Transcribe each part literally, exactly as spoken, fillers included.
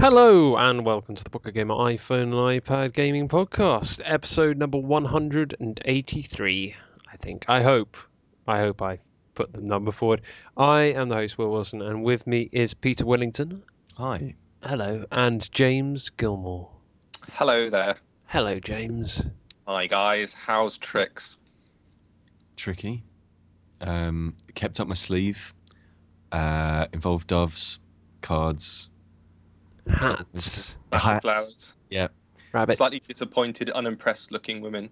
Hello and welcome to the Pocket Gamer iPhone and iPad Gaming Podcast, episode number one hundred eighty-three, I think. I hope. I hope I put the number forward. I am the host, Will Wilson, and with me is Peter Willington. Hi. Hello. And James Gilmore. Hello there. Hello, James. Hi, guys. How's tricks? Tricky. Um, kept up my sleeve. Uh, involved doves, cards, Hats. Magic hats. flowers. Yeah. Rabbits. Slightly disappointed, unimpressed looking women.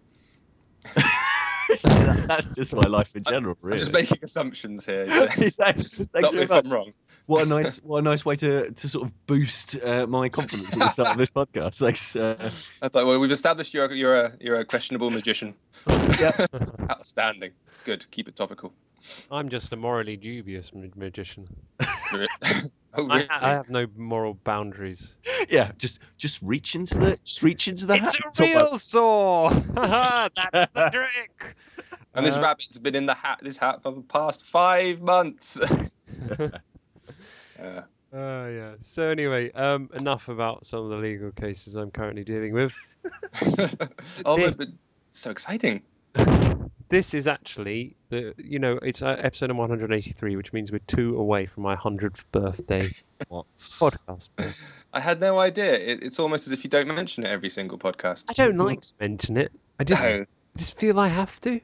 That's just my life in general, really. I'm just making assumptions here. Thanks- thanks Stop me very if much. I'm wrong. What a nice, what a nice way to, to sort of boost uh, my confidence at the start of this podcast. Thanks. Uh, I thought, well, we've established you're a, you're a you're a questionable magician. yeah. Outstanding. Good. Keep it topical. I'm just a morally dubious ma- magician. oh, I, really? ha- I have no moral boundaries. Yeah. Just, just reach into the, just reach into the. It's hat. a Top real up. saw! That's the trick! And this Uh, rabbit's been in the hat, this hat for the past five months. uh, Oh yeah. So anyway, um, enough about some of the legal cases I'm currently dealing with. oh, my, This- but so exciting. This is actually the, you know, it's uh, episode one hundred eighty-three, which means we're two away from my hundredth birthday What? podcast. I had no idea. It, it's almost as if you don't mention it every single podcast. I don't like to mention it. I just, No. just feel I have to.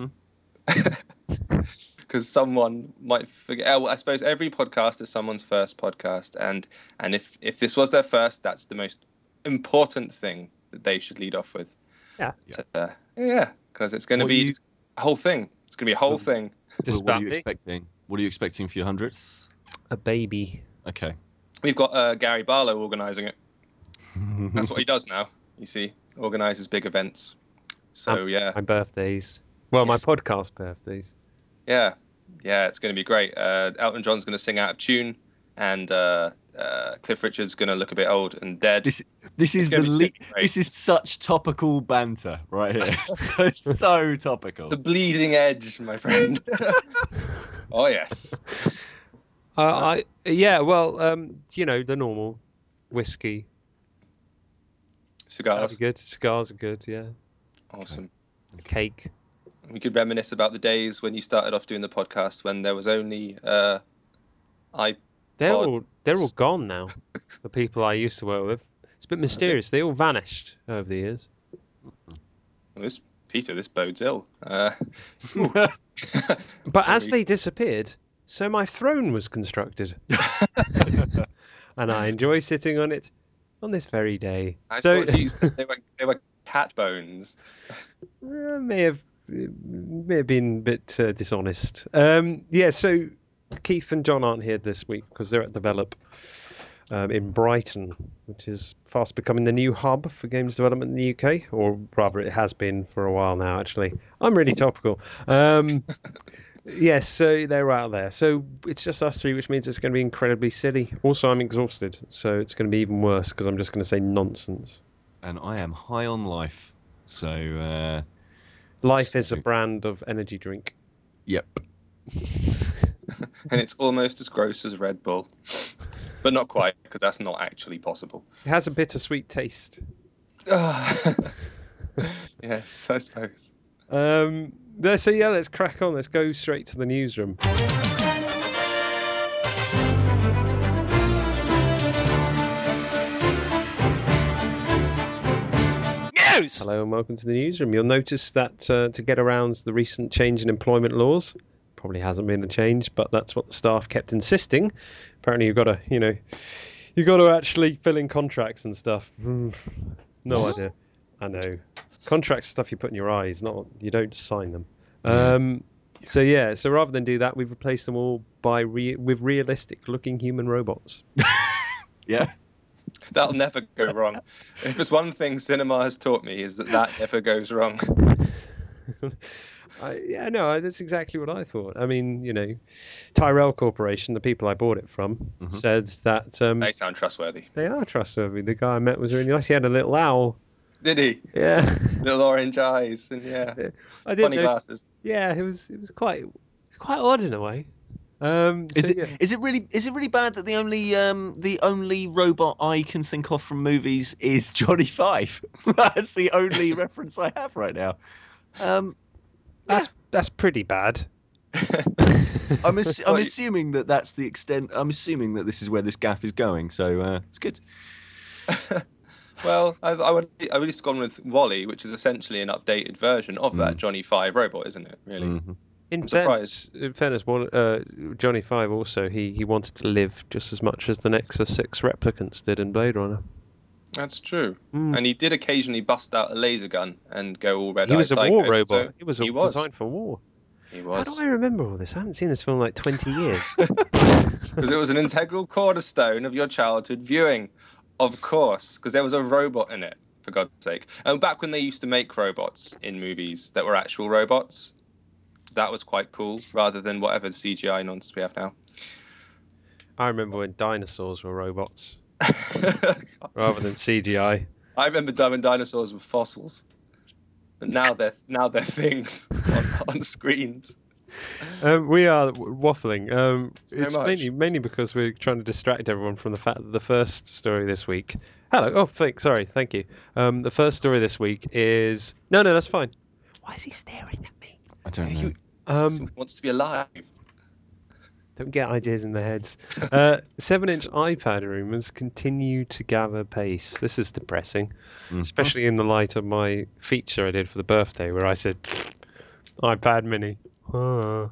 Because someone might forget. Oh, well, I suppose every podcast is someone's first podcast, and and if if this was their first, that's the most important thing that they should lead off with. Yeah. So, uh, yeah, because it's going to What be you- it's a whole thing. It's going to be a whole Well, thing. Just what are about you me. expecting? What are you expecting for your hundredth? A baby. Okay. We've got uh, Gary Barlow organising it. That's what he does now. You see, organises big events. So Um, yeah, My birthdays. Well, Yes. my podcast birthdays. yeah, yeah. It's going to be great. Uh, Elton John's going to sing out of tune, and uh, uh, Cliff Richard's going to look a bit old and dead. This this is the gonna be le- great. this is such topical banter right here. so so topical. The bleeding edge, my friend. oh yes. Uh, I yeah. Well, um, you know, the normal whiskey. That'd Cigars. be good. Cigars are good. Yeah. Awesome. Cake. We could reminisce about the days when you started off doing the podcast when there was only uh, I. They're Odd. all they're all gone now. The people I used to work with. It's a bit mysterious. They all vanished over the years. This Peter, this bodes ill. Uh, But as Very- they disappeared, so my throne was constructed, and I enjoy sitting on it on this very day. I so thought you said they were they were cat bones. uh, may have may have been a bit uh, dishonest. Um, yeah. So Keith and John aren't here this week because they're at Develop um, in Brighton, which is fast becoming the new hub for games development in the U K, or rather, it has been for a while now. Actually, I'm really topical. Um, yes, so they're out there. So it's just us three, which means it's going to be incredibly silly. Also, I'm exhausted, so it's going to be even worse because I'm just going to say nonsense. And I am high on life. So uh, Life is a So- brand of energy drink. yep. And it's almost as gross as Red Bull, but not quite because that's not actually possible. It has a bittersweet taste. yes, I suppose. Um, there- so yeah, let's crack on. Let's go straight to the newsroom. News! Hello and welcome to the newsroom. You'll notice that uh, to get around the recent change in employment laws, probably hasn't been a change, but that's what the staff kept insisting. Apparently, you've got to, you know, you've got to actually fill in contracts and stuff. No idea. I know. Contracts are stuff you put in your eyes, not you don't sign them. Um, so yeah, so rather than do that, we've replaced them all by re- with realistic-looking human robots. Yeah. That'll never go wrong. If there's one thing cinema has taught me is that that never goes wrong. I, yeah, no, that's exactly what I thought. I mean, you know, Tyrell Corporation, the people I bought it from, Mhm. said that um, They sound trustworthy. they are trustworthy. The guy I met was really nice. He had a little owl. Did he? Yeah, Little orange eyes and yeah, I did. funny Notice, glasses. yeah, it was it was quite it's quite odd in a way. Um, Is so, it yeah. is it really is it really bad that the only um the only robot I can think of from movies is Johnny Five? That's the only reference I have right now. Um, That's that's pretty bad. I'm assu- I'm Well, you- assuming that that's the extent. I'm assuming that this is where this gaff is going. So uh, it's good. Well, I, I would I would just gone with Wally, which is essentially an updated version of that Mm. Johnny Five robot, isn't it? Really. Mhm. In I'm fairness, surprised. in fairness, one, uh, Johnny Five also he, he wanted to live just as much as the Nexus Six replicants did in Blade Runner. That's true. Mm. And he did occasionally bust out a laser gun and go all red. He was a Eye war psycho, robot. so he was, he a, was. designed for war. He How was. do I remember all this? I haven't seen this film in like twenty years. Because it was an integral cornerstone of your childhood viewing, of course, because there was a robot in it, for God's sake. And back when they used to make robots in movies that were actual robots, that was quite cool, rather than whatever C G I nonsense we have now. I remember when dinosaurs were robots rather than C G I. I remember when dinosaurs were fossils, but now they're now they're things on, on screens. Um, we are w- waffling. Um, So it's much. mainly mainly because we're trying to distract everyone from the fact that the first story this week. Hello. Oh, thank, sorry. Thank you. Um, the first story this week is no, no, that's fine. Why is he staring at me? I don't know. You, Um, someone wants to be alive. Don't get ideas in their heads. Uh, seven-inch iPad rumors continue to gather pace. This is depressing, Mhm. especially in the light of my feature I did for the birthday, where I said iPad Mini. Huh.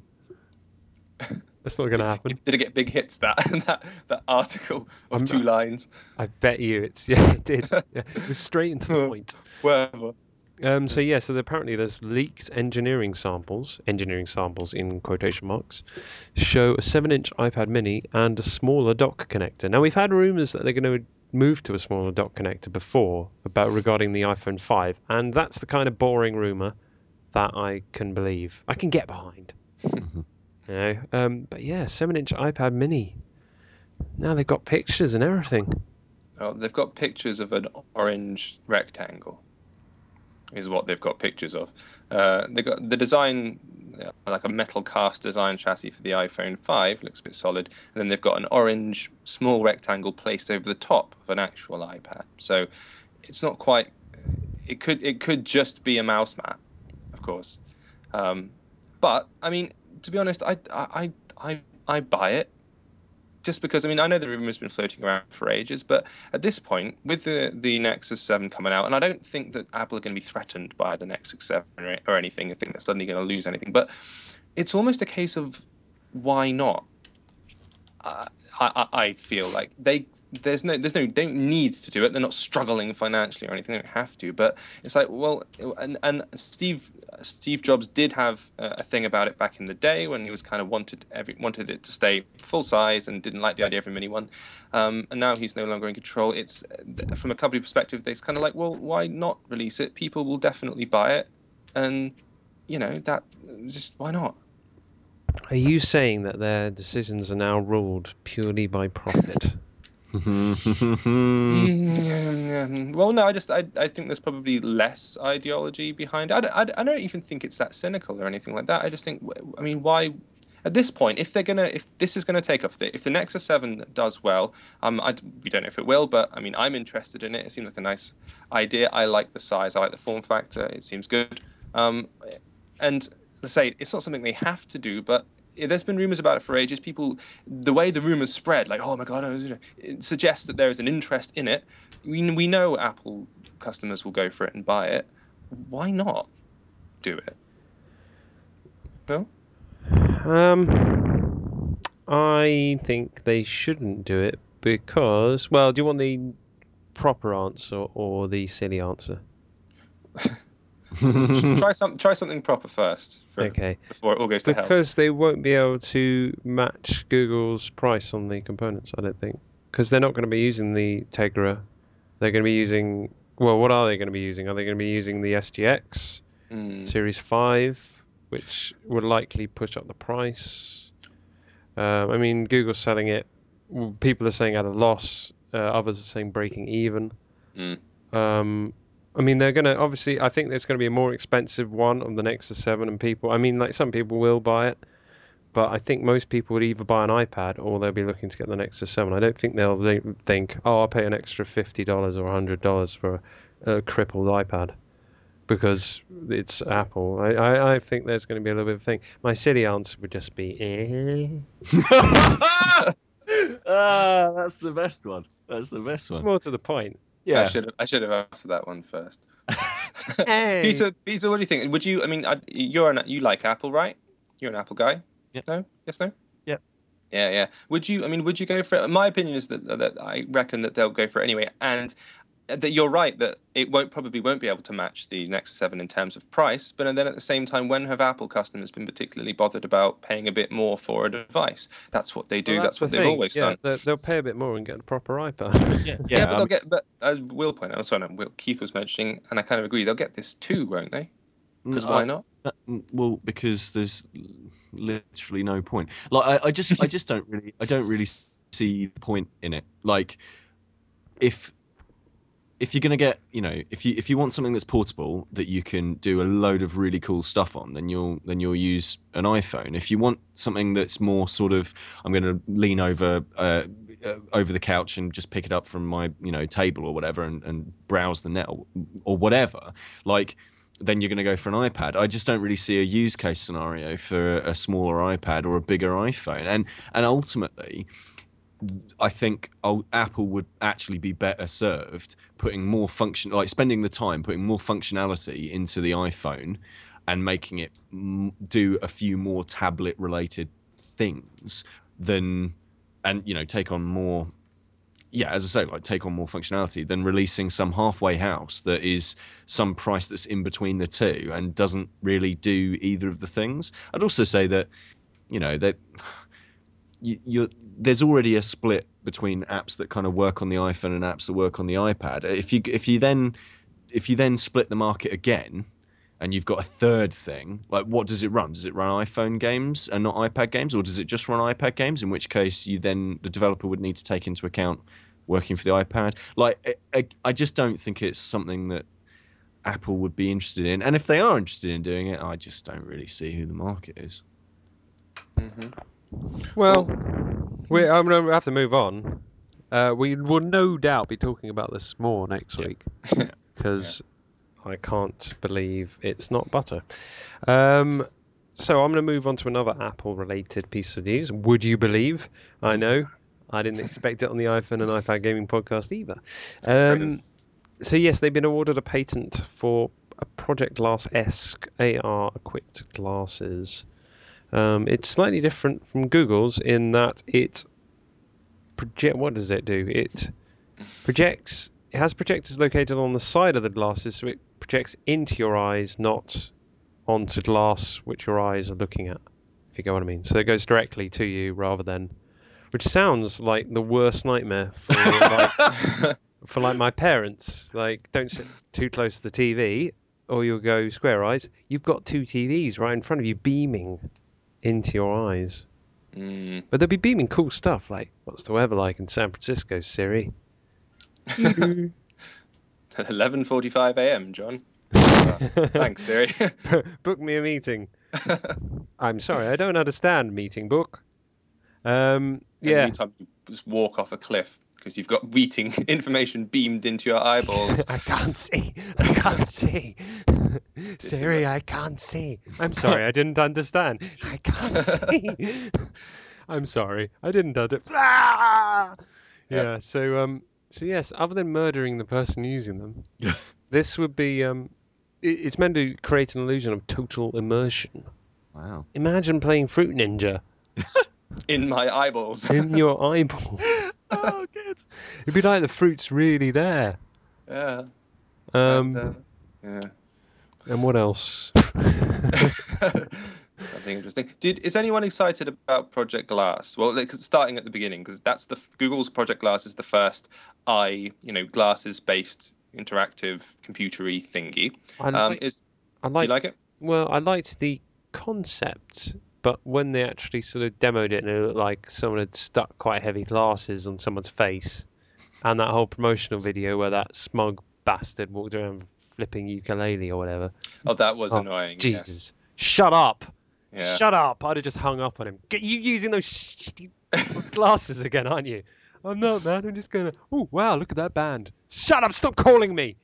That's not going to happen. Did it get big hits? That that that article of I'm- two lines. I bet you it's yeah, it did. Yeah, it was straight into the point. Whatever. Um, so yeah, so apparently there's leaked engineering samples, engineering samples in quotation marks, show a seven-inch iPad Mini and a smaller dock connector. Now we've had rumours that they're going to move to a smaller dock connector before about regarding the iPhone five, and that's the kind of boring rumour that I can believe, I can get behind. you know, um, but yeah, seven-inch iPad Mini. Now they've got pictures and everything. Oh, they've got pictures of an orange rectangle. Is what they've got pictures of. Uh, they got the design, uh, like a metal cast design chassis for the iPhone five, looks a bit solid, and then they've got an orange small rectangle placed over the top of an actual iPad. So it's not quite. It could it could just be a mouse mat, of course. Um, but I mean, to be honest, I I I I buy it. Just because, I mean, I know the rumor's been floating around for ages, but at this point, with the, the Nexus seven coming out, and I don't think that Apple are going to be threatened by the Nexus seven or, or anything, I think they're suddenly going to lose anything, but it's almost a case of why not? Uh, I, I I feel like they there's no there's no they don't need to do it. They're not struggling financially or anything. They don't have to. But it's like, well, and and Steve Steve Jobs did have a thing about it back in the day when he was kind of wanted every wanted it to stay full size and didn't like the idea of a mini one. Um, and now he's no longer in control. It's from a company perspective, it's kind of like, well, why not release it? People will definitely buy it, and you know that just why not? Are you saying that their decisions are now ruled purely by profit? Mm, well, no, I just I, I think there's probably less ideology behind it. I don't, I, don't- I don't even think it's that cynical or anything like that. I just think, I mean, why at this point, if they're gonna, if this is gonna take off, if the Nexus seven does well, um, I, we don't know if it will, but I mean, I'm interested in it. It seems like a nice idea. I like the size. I like the form factor. It seems good. Um, and let's say it's not something they have to do, but there's been rumors about it for ages. People, the way the rumors spread, like, oh my god, it suggests that there is an interest in it. We we know Apple customers will go for it and buy it. Why not do it? No. Um, I think they shouldn't do it because, well, do you want the proper answer or the silly answer? try some try something proper first. For, Okay. Before it all goes to hell. Because they won't be able to match Google's price on the components, I don't think. Because they're not going to be using the Tegra. They're going to be using, well, what are they going to be using? Are they going to be using the S G X Mm. Series five, which will likely push up the price? Um, I mean, Google's selling it. People are saying at a loss. Uh, others are saying breaking even. Mm. Um, I mean, they're going to, obviously, I think there's going to be a more expensive one on the Nexus seven, and people, I mean, like, some people will buy it, but I think most people would either buy an iPad or they'll be looking to get the Nexus seven. I don't think they'll they think, oh, I'll pay an extra fifty dollars or one hundred dollars for a, a crippled iPad because it's Apple. I, I, I think there's going to be a little bit of a thing. My silly answer would just be, eh. Ah, that's the best one. That's the best It's one. more to the point. Yeah. I should have I should have asked for that one first. Hey. Peter, Peter, what do you think? Would you? I mean, I, you're an you like Apple, right? You're an Apple guy. Yeah. No. Yes. No. Yeah. Yeah. Yeah. Would you? I mean, would you go for it? My opinion is that that I reckon that they'll go for it anyway, and that you're right that it won't probably won't be able to match the Nexus seven in terms of price. But then at the same time, when have Apple customers been particularly bothered about paying a bit more for a device? That's what they do. Well, that's, that's what the they've thing. always yeah, done. they'll- They'll pay a bit more and get a proper iPad. Yeah, Yeah, but um, they'll get. But as Will pointed out, sorry, no, Will, Keith was mentioning, and I kind of agree. They'll get this too, won't they? Because Mm, why I- not? Uh, mm, Well, because there's literally no point. Like, I, I just, I just don't really, I don't really see the point in it. Like, if, if you're gonna get, you know, if you if you want something that's portable that you can do a load of really cool stuff on, then you'll then you'll use an iPhone. If you want something that's more sort of, I'm gonna lean over. Uh, uh, over the couch and just pick it up from my, you know, table or whatever, and, and browse the net or, or whatever. Like, then you're going to go for an iPad. I just don't really see a use case scenario for a smaller iPad or a bigger iPhone. And and ultimately, I think oh, Apple would actually be better served putting more function, like spending the time putting more functionality into the iPhone and making it m- do a few more tablet-related things than, and you know, take on more. Yeah, as I say, like take on more functionality than releasing some halfway house that is some price that's in between the two and doesn't really do either of the things. I'd also say that, you know, that you, you're, there's already a split between apps that kind of work on the iPhone and apps that work on the iPad. If you if you then if you then split the market again, and you've got a third thing, like what does it run? Does it run iPhone games and not iPad games, or does it just run iPad games? In which case, you then the developer would need to take into account working for the iPad. Like, I, I just don't think it's something that Apple would be interested in. And if they are interested in doing it, I just don't really see who the market is. Mm-hmm. Well, we I'm going to have to move on. Uh, we will no doubt be talking about this more next Yeah. week because I can't believe it's not butter. Um, so I'm going to move on to another Apple-related piece of news. Would you believe? I know. I didn't expect it on the iPhone and iPad gaming podcast either. Um, so yes, they've been awarded a patent for a Project Glass-esque A R-equipped glasses. Um, it's slightly different from Google's in that it project. What does it do? It projects. It has projectors located on the side of the glasses, so it projects into your eyes, not onto glass which your eyes are looking at. If you get what I mean. So it goes directly to you rather than, which sounds like the worst nightmare for like, for like my parents. Like, don't sit too close to the T V, or you'll go square eyes. You've got two T Vs right in front of you, beaming into your eyes. Mm. But they'll be beaming cool stuff like, what's the weather like in San Francisco, Siri? eleven forty-five a.m. John. Thanks, Siri. Book me a meeting. I'm sorry, I don't understand meeting book. Um, yeah. Anytime you just walk off a cliff because you've got meeting information beamed into your eyeballs. I can't see. I can't see. Siri, I can't see. I'm sorry, I didn't understand. I can't see. I'm sorry, I didn't understand. Ah! Yeah. So um. So yes, other than murdering the person using them, this would be um. It, it's meant to create an illusion of total immersion. Wow. Imagine playing Fruit Ninja In my eyeballs. in your eyeball. Oh, good. It'd be like the fruit's really there. Yeah. Um. And, uh, yeah. And what else? Something interesting. Did is anyone excited about Project Glass? Well, like, starting at the beginning, because that's the Google's Project Glass is the first eye, you know, glasses-based interactive computery thingy. I Um, like. is I do like. you like it? Well, I liked the concept, but when they actually sort of demoed it, and it looked like someone had stuck quite heavy glasses on someone's face, and that whole promotional video where that smug bastard walked around flipping ukulele or whatever. Oh, that was Oh, annoying. Jesus, shut up! Yeah. Shut up! I'd have just hung up on him. Get you using those shitty glasses again, aren't you? I'm not, man. I'm just gonna. Oh wow! Look at that band. Shut up! Stop calling me.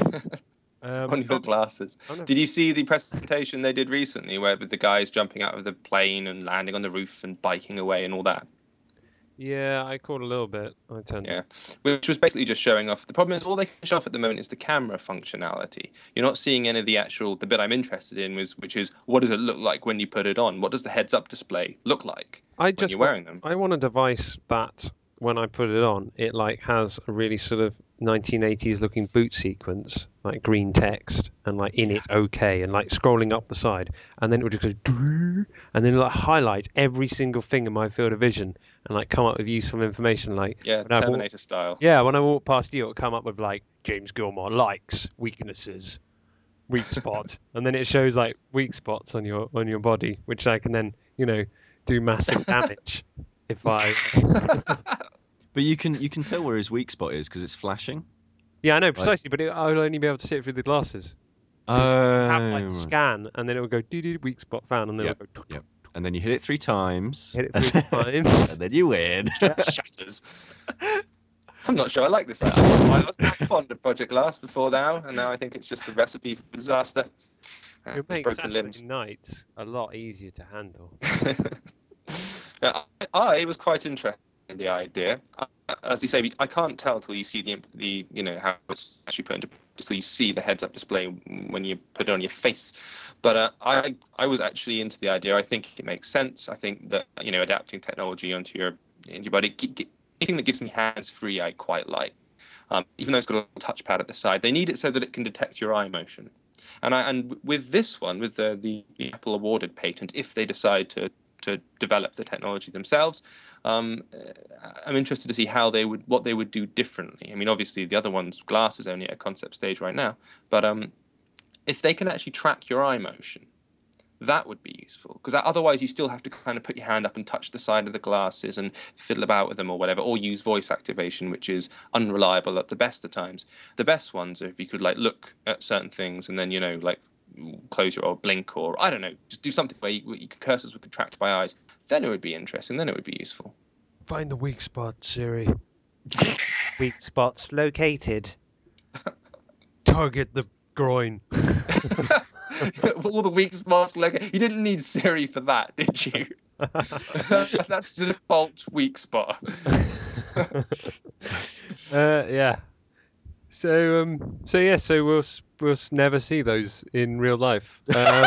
Um, On your glasses. oh, no. Did you see the presentation they did recently, where with the guys jumping out of the plane and landing on the roof and biking away and all that? Yeah, I caught a little bit. I turned. Yeah, which was basically just showing off. The problem is all they can show off at the moment is the camera functionality. You're not seeing any of the actual. The bit I'm interested in was, which is, what does it look like when you put it on? What does the heads-up display look like I when just you're wa- wearing them? I want a device that, when I put it on, it like has a really sort of nineteen eighties looking boot sequence, like green text, and like in it okay, and like scrolling up the side, and then it would just go, "Drrrr," and then like highlight every single thing in my field of vision, and like come up with useful information, like Yeah, when I walk- Terminator style. yeah, when I walk past you, it'll come up with like James Gilmore likes, weaknesses, weak spot, and then it shows like weak spots on your on your body, which I can then you know do massive damage if I. But you can you can tell where his weak spot is because it's flashing. Yeah, I know precisely, but it, I'll only be able to see it through the glasses. Oh, Have like right. scan, and then it will go doo doo weak spot found, and then Yep, it'll go yep. And then you hit it three times. hit it three times. And then you win. Shatters. I'm not sure I like this. I, I was very fond of Project Glass before now, and now I think it's just a recipe for disaster. Uh, It it's makes broken Saturday limbs. nights a lot easier to handle. Yeah, I, I was quite interested in the idea. I, as you say, I can't tell till you see the the you know how it's actually put into so you see the heads-up display when you put it on your face. But uh, I I was actually into the idea. I think it makes sense. I think that you know adapting technology onto your into your body, g- g- anything that gives me hands-free, I quite like. Um, even though it's got a little touchpad at the side, they need it so that it can detect your eye motion. And I and with this one, with the the Apple awarded patent, if they decide to to develop the technology themselves, um, I'm interested to see how they would what they would do differently. I mean, obviously the other one's Glass is only at a concept stage right now, but um, if they can actually track your eye motion, that would be useful, because otherwise you still have to kind of put your hand up and touch the side of the glasses and fiddle about with them or whatever, or use voice activation, which is unreliable at the best of times. The best ones are if you could like look at certain things and then you know like close your or blink or I don't know, just do something where you, you cursors were contracted by eyes. Then it would be interesting. Then it would be useful. Find the weak spot, Siri. Weak spots located. Target the groin. All the weak spots. Like you didn't need Siri for that, did you? That's the default weak spot. uh, yeah. So um, so yeah, so we'll s- we'll s- never see those in real life. Um,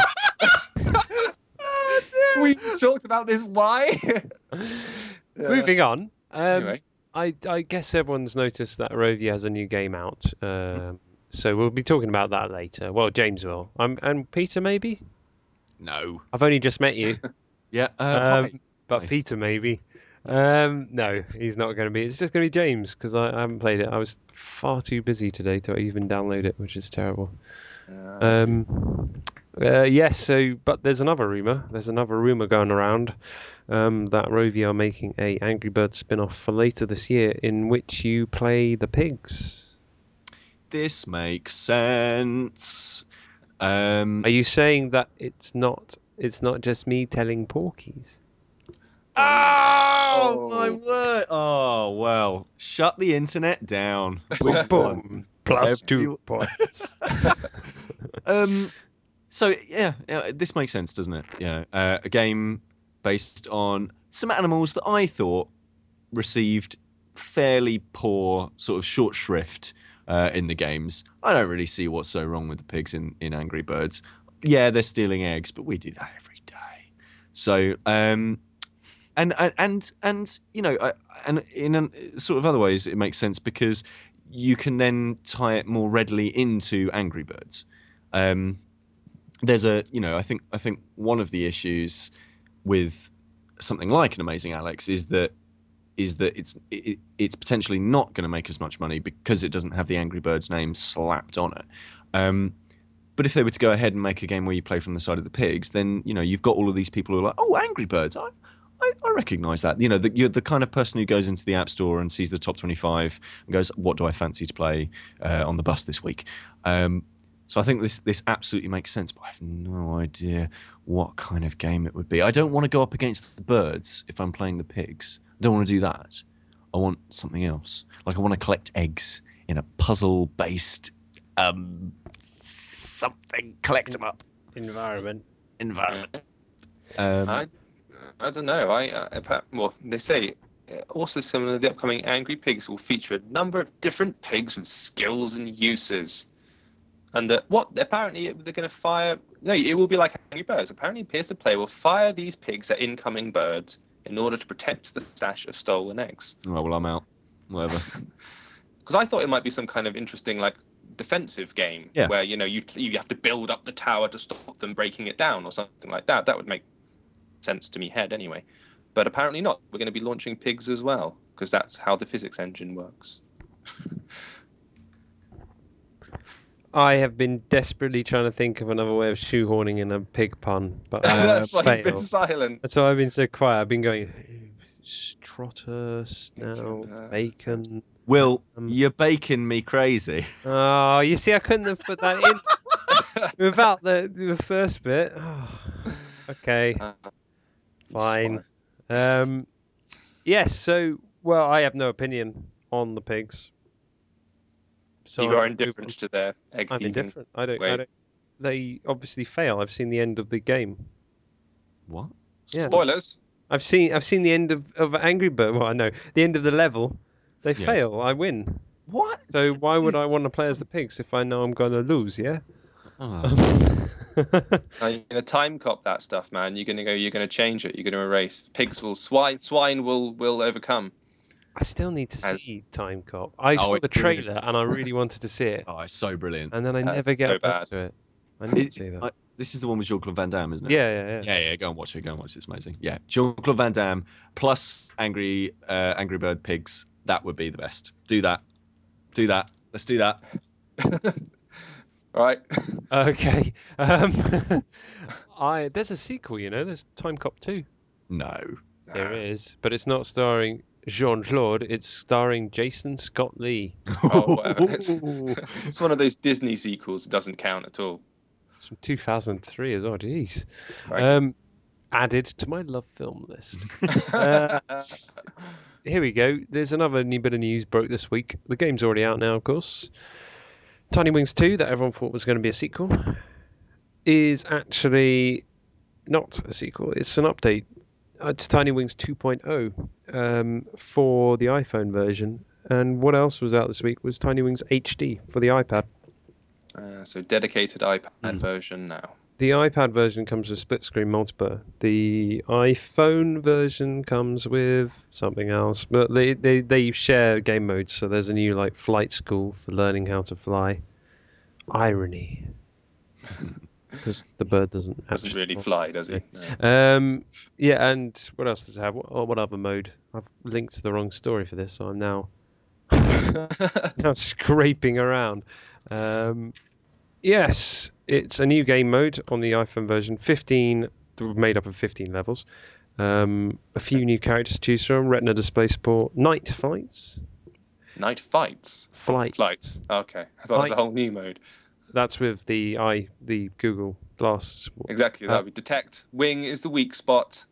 We talked about this. Why? Moving on. Um, Anyway. I I guess everyone's noticed that Rovia has a new game out. Um, so we'll be talking about that later. Well, James will. Um, and Peter maybe. No. I've only just met you. Yeah. Uh, Um, but Hi. Peter maybe. Um, no, he's not going to be. It's just going to be James because I, I haven't played it. I was far too busy today to even download it, which is terrible. Um, uh, yes. So, but there's another rumor. There's another rumor going around um, that Rovia are making a Angry Birds spin-off for later this year, in which you play the pigs. this makes sense. Um, Are you saying that it's not? It's not just me telling Porkies. Oh, my Oh. word! Oh well, shut the internet down. We've won. Boom. Plus two Everyone- points. um, so yeah, yeah, this makes sense, doesn't it? Yeah, uh, a game based on some animals that I thought received fairly poor sort of short shrift uh, in the games. I don't really see what's so wrong with the pigs in, in Angry Birds. Yeah, they're stealing eggs, but we do that every day. So, um, and and and, and you know, I, and in a, sort of other ways, it makes sense because you can then tie it more readily into Angry Birds. Um, there's a, you know, I think I think one of the issues with something like An Amazing Alex is that is that it's it, it's potentially not going to make as much money because it doesn't have the Angry Birds name slapped on it. Um, but if they were to go ahead and make a game where you play from the side of the pigs, then you know you've got all of these people who are like, oh, Angry Birds, I I, I recognise that. You know, the, you're the kind of person who goes into the App Store and sees the top twenty-five and goes, what do I fancy to play uh, on the bus this week? Um, So I think this this absolutely makes sense, but I have no idea what kind of game it would be. I don't want to go up against the birds if I'm playing the pigs. I don't want to do that. I want something else. Like I want to collect eggs in a puzzle-based um something. Collect them up. Environment. Environment. Um, I, I don't know. I uh, well, they say uh, also similar. The upcoming Angry Pigs will feature a number of different pigs with skills and uses. And uh, what apparently they're going to fire. No, it will be like Angry Birds. Apparently, it appears the player will fire these pigs at incoming birds in order to protect the stash of stolen eggs. oh, well, I'm out. Whatever. Because I thought it might be some kind of interesting, like, defensive game Yeah. where you know you you have to build up the tower to stop them breaking it down or something like that. That would make sense to me head anyway. But apparently not. We're going to be launching pigs as well because that's how the physics engine works. I have been desperately trying to think of another way of shoehorning in a pig pun, but uh, That's why you've been failed. silent. That's why I've been so quiet. I've been going trotter, snout, uh, bacon. Will, Um, you're baking me crazy. Oh, you see, I couldn't have put that in without the, the first bit. Oh, okay, Uh, fine. Um, yes. So, well, I have no opinion on the pigs. So you I'm- are indifferent to their egg I'm thieving. indifferent. I don't, I ways. don't. They obviously fail. I've seen the end of the game. What? Yeah. Spoilers. I've seen I've seen the end of, of Angry Bird. Well, I know the end of the level. They Yeah. fail. I win. What? So why would I want to play as the pigs if I know I'm going to lose? Yeah. Oh. Now, you're gonna time cop that stuff, man. You're gonna go. You're gonna change it. You're gonna erase. Pigs will swine. Swine will will overcome. I still need to As- see Time Cop. I Oh, saw it's the brilliant. trailer and I really wanted to see it, Oh, it's so brilliant. and then I That's never get so up bad. to it. I need It- to see that. I- this is the one with Jean-Claude Van Damme, isn't it? yeah, yeah, yeah. Yeah, yeah, go and watch it. Go and watch it. It's amazing. Yeah, Jean-Claude Van Damme plus Angry uh, Angry Bird Pigs. That would be the best. Do that. Do that. Let's do that. All right. Okay. Um, I there's a sequel, you know. There's Time Cop two. No. There is, but it's not starring Jean-Claude. It's starring Jason Scott Lee. Oh, whatever. It's, Ooh. it's one of those Disney sequels. It doesn't count at all. It's from two thousand three as well. Jeez. Right. Um, added to my love film list. Uh, Here we go. There's another new bit of news broke this week. The game's already out now, of course. Tiny Wings two, that everyone thought was going to be a sequel, is actually not a sequel. It's an update. Uh, It's Tiny Wings two point oh um, for the iPhone version. And what else was out this week was Tiny Wings H D for the iPad. Uh, so dedicated iPad Mm. version now. The iPad version comes with split screen multiplayer. The iPhone version comes with something else, but they, they, they share game modes. So there's a new like flight school for learning how to fly. Irony, because the bird doesn't Doesn't actually really fly, does he? No. Um, yeah, and what else does it have? What, oh, what other mode? I've linked to the wrong story for this, so I'm now now scraping around. Um, yes, it's a new game mode on the iPhone version. fifteen, made up of fifteen levels. Um, a few new characters to choose from. Retina display support. Night fights. Night fights. Flights. Flights. Okay. I thought it was a whole new mode. That's with the i the Google Glass support. Exactly. Uh, That would detect. Wing is the weak spot.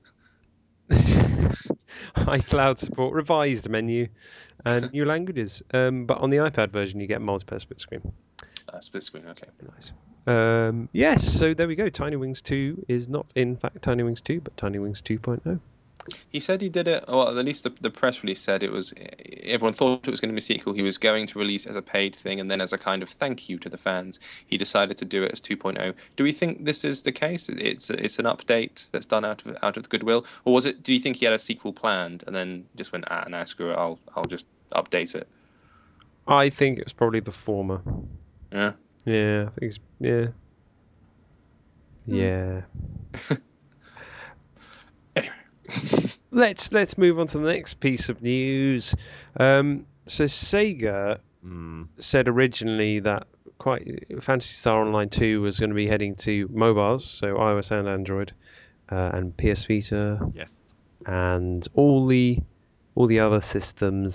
iCloud support, revised menu, and new languages. Um, but on the iPad version, you get multiplayer split screen. Uh, split screen. Okay. Nice. Um, yes, so there we go. Tiny Wings two is not in fact Tiny Wings two, but Tiny Wings two point oh. He said he did it. Well, at least the, the press release said it was. Everyone thought it was going to be a sequel. He was going to release as a paid thing, and then as a kind of thank you to the fans, he decided to do it as two point oh. Do we think this is the case? It's it's an update that's done out of out of goodwill, or was it? Do you think he had a sequel planned and then just went, ah, nah, screw it. I'll I'll just update it. I think it was probably the former. Yeah. Yeah, I think it's yeah. Yeah. let's let's move on to the next piece of news. Um, so Sega Mm. said originally that quite Phantasy Star Online two was going to be heading to mobiles, so iOS and Android, uh, and P S Vita, Yes. and all the all the other systems.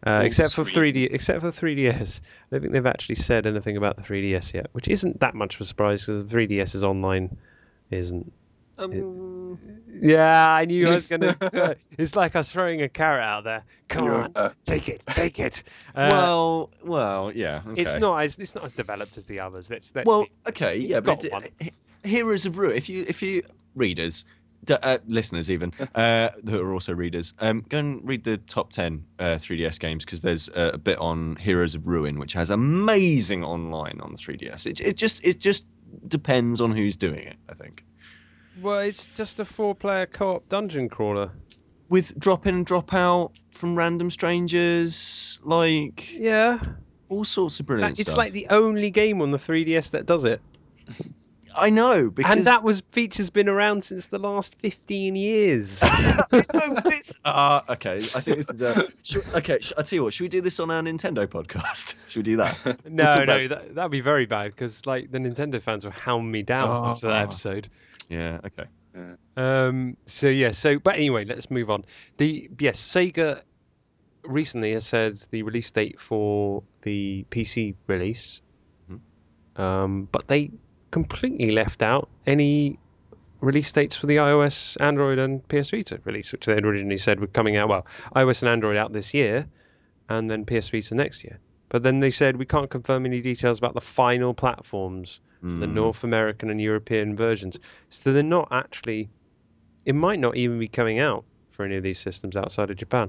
Uh, All except for three D, screens. except for three D S, I don't think they've actually said anything about the three D S yet, which isn't that much of a surprise because the three D S's online isn't. Um, Yeah, I knew I was gonna. throw- It's like us throwing a carrot out there. Come on, Uh, take it, take it. Uh, well, well, yeah. Okay. it's not as it's not as developed as the others. Let's, let's Well, be- okay, it's yeah, got but one. uh, Heroes of Ruin. If you, if you readers, d- uh, listeners even, uh, who are also readers, um, go and read the top ten uh, three D S games because there's uh, a bit on Heroes of Ruin, which has amazing online on the three D S. It, it just, it just depends on who's doing it, I think. Well, it's just a four-player co-op dungeon crawler. With drop in and drop out from random strangers, like Yeah, all sorts of brilliant it's stuff. like the only game on the three D S that does it. I know because And that was feature's been around since the last fifteen years. No, but it's- Ah, okay. I think this is a. Should, okay, sh- I'll tell you what. Should we do this on our Nintendo podcast? Should we do that? no, talk no, about- that that'd be very bad because like the Nintendo fans will hound me down Oh. after that episode. Yeah. Okay. Um. So yeah. So but anyway, let's move on. The yes, Sega recently has said the release date for the P C release, Mhm. um, but they completely left out any release dates for the iOS, Android, and P S Vita release, which they had originally said were coming out. Well, iOS and Android out this year, and then P S Vita next year. But then they said we can't confirm any details about the final platforms for the Mm. North American and European versions. So they're not actually. It might not even be coming out for any of these systems outside of Japan.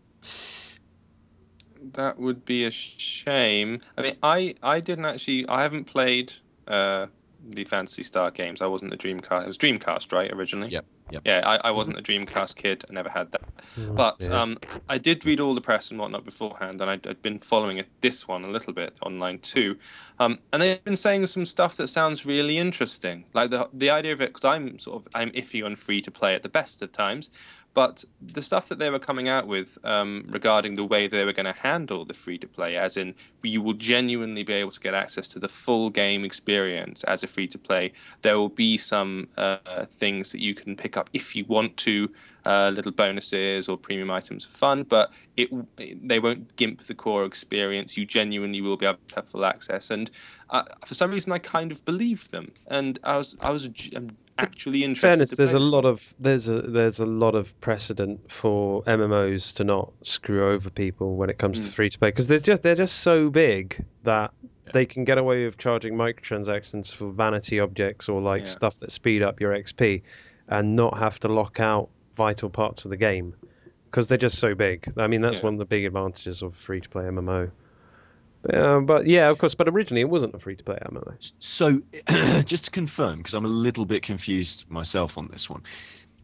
That would be a shame. I mean, I, I didn't actually. I haven't played uh, the Phantasy Star games. I wasn't a Dreamcast. It was Dreamcast, right? Originally. Yep, yep. Yeah, I, I wasn't a Dreamcast kid. I never had that. Oh, But dear. um, I did read all the press and whatnot beforehand, and I'd, I'd been following it, this one a little bit online too. Um, and they've been saying some stuff that sounds really interesting, like the the idea of it. Because I'm sort of I'm iffy on free to play at the best of times, but the stuff that they were coming out with um, regarding the way they were going to handle the free to play, as in you will genuinely be able to get access to the full game experience as a free to play. There will be some uh, things that you can pick up if you want to, uh, little bonuses or premium items for fun, but it they won't gimp the core experience. You genuinely will be able to have full access, and uh, for some reason I kind of believed them, and I was I was I'm actually interested. fairness, to there's play a this lot one. of there's a there's a lot of precedent for M M Os to not screw over people when it comes to Mm. free to play because there's just they're just so big that they can get away with charging microtransactions for vanity objects or like Yeah. stuff that speed up your X P and not have to lock out vital parts of the game because they're just so big. I mean, that's Yeah. one of the big advantages of free to play M M O. But, uh, but yeah, of course. But originally, it wasn't a free to play M M O. So, just to confirm, because I'm a little bit confused myself on this one,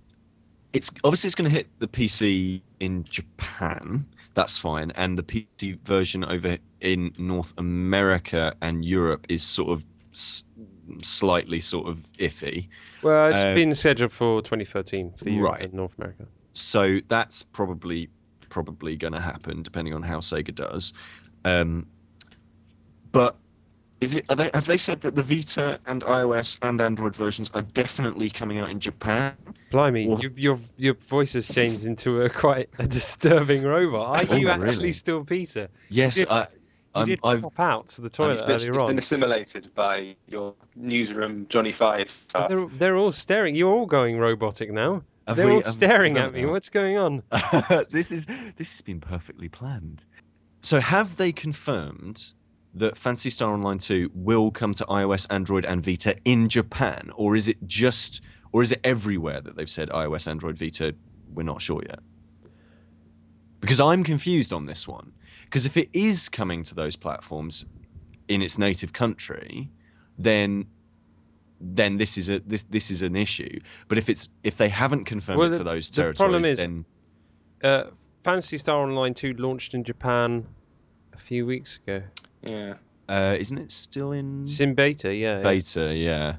it's obviously it's going to hit the P C in Japan. That's fine, and the P C version over in North America and Europe is sort of s- slightly sort of iffy. Well, it's Uh, been scheduled for twenty thirteen for Europe Right. and North America. So that's probably probably going to happen, depending on how Sega does. Um, but is it? Are they, have they said that the Vita and iOS and Android versions are definitely coming out in Japan? Blimey, Or- you, your your voice has changed into a quite a disturbing robot. Are Oh, you actually really? still Peter? Yes, did- I. You I'm, did I've, pop out to the toilet It's been, earlier it's on. been assimilated by your newsroom, Johnny Five. Uh, They're, they're all staring. You're all going robotic now. have They're we- all have- staring no, at me. no. What's going on? this is this has been perfectly planned. So have they confirmed that Phantasy Star Online two will come to iOS, Android, and Vita in Japan, or is it just, or is it everywhere that they've said iOS, Android, Vita? We're not sure yet. Because I'm confused on this one. Because if it is coming to those platforms in its native country, then then this is a this this is an issue. But if it's if they haven't confirmed Well, it the- for those the problem territories, is- then Uh, Phantasy Star Online two launched in Japan a few weeks ago. Yeah. uh, isn't it still in It's in beta, yeah. yeah. beta? Yeah,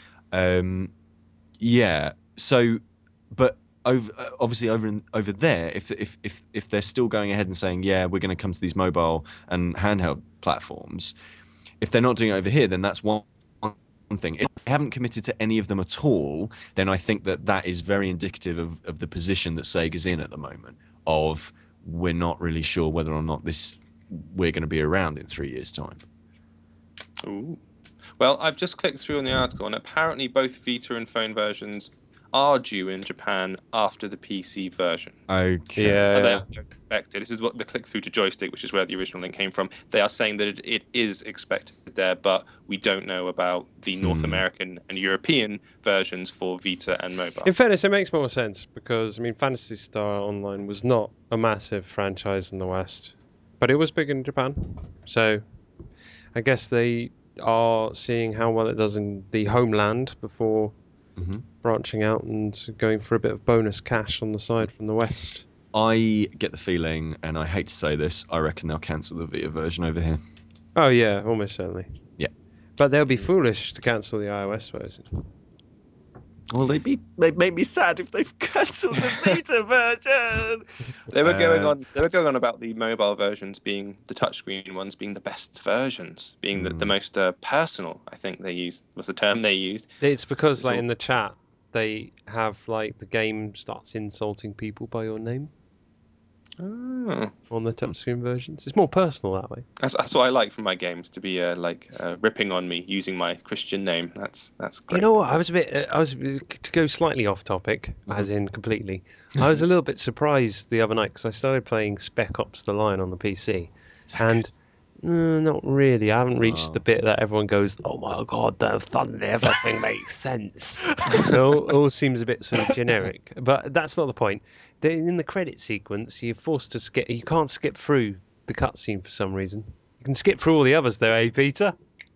um, yeah. So, but over uh, obviously over in, over there, if if if if they're still going ahead and saying, yeah, we're going to come to these mobile and handheld platforms, if they're not doing it over here, then that's one. One thing. If they haven't committed to any of them at all, then I think that that is very indicative of, of the position that Sega's in at the moment. Of we're not really sure whether or not this we're going to be around in three years' time. Ooh. Well, I've just clicked through on the article, and apparently both Vita and phone versions are due in Japan after the P C version. Okay. Yeah. They are expected. This is what the click-through to joystick, which is where the original link came from. They are saying that it, it is expected there, but we don't know about the North Hmm. American and European versions for Vita and mobile. In fairness, it makes more sense because I mean, Phantasy Star Online was not a massive franchise in the West, but it was big in Japan. So I guess they are seeing how well it does in the homeland before hmm branching out and going for a bit of bonus cash on the side from the West. I get the feeling, and I hate to say this, I reckon they'll cancel the Vita version over here. Oh yeah, almost certainly. Yeah. But they'll be foolish to cancel the iOS version. Well, they'd be they'd make me sad if they've cancelled the Vita version. They were going Uh, on. They were going on about the mobile versions being the touchscreen ones being the best versions, being the, the Mm. most uh, personal. I think they used was the term they used. It's because like So- in the chat they have like the game starts insulting people by your name Oh, on the touchscreen versions. It's more personal that way. that's, that's what I like from my games, to be uh, like uh, ripping on me using my Christian name. That's that's great. You know what? I was a bit. Uh, I was to go slightly off topic, as in completely. I was a little bit surprised the other night because I started playing Spec Ops: The Line on the P C, and mm, not really. I haven't reached Oh. the bit that everyone goes, "Oh my god, the thunder, everything makes sense." It all, all seems a bit sort of generic, but that's not the point. The- In the credit sequence, you're forced to skip. You can't skip through the cutscene for some reason. You can skip through all the others, though, eh, Peter?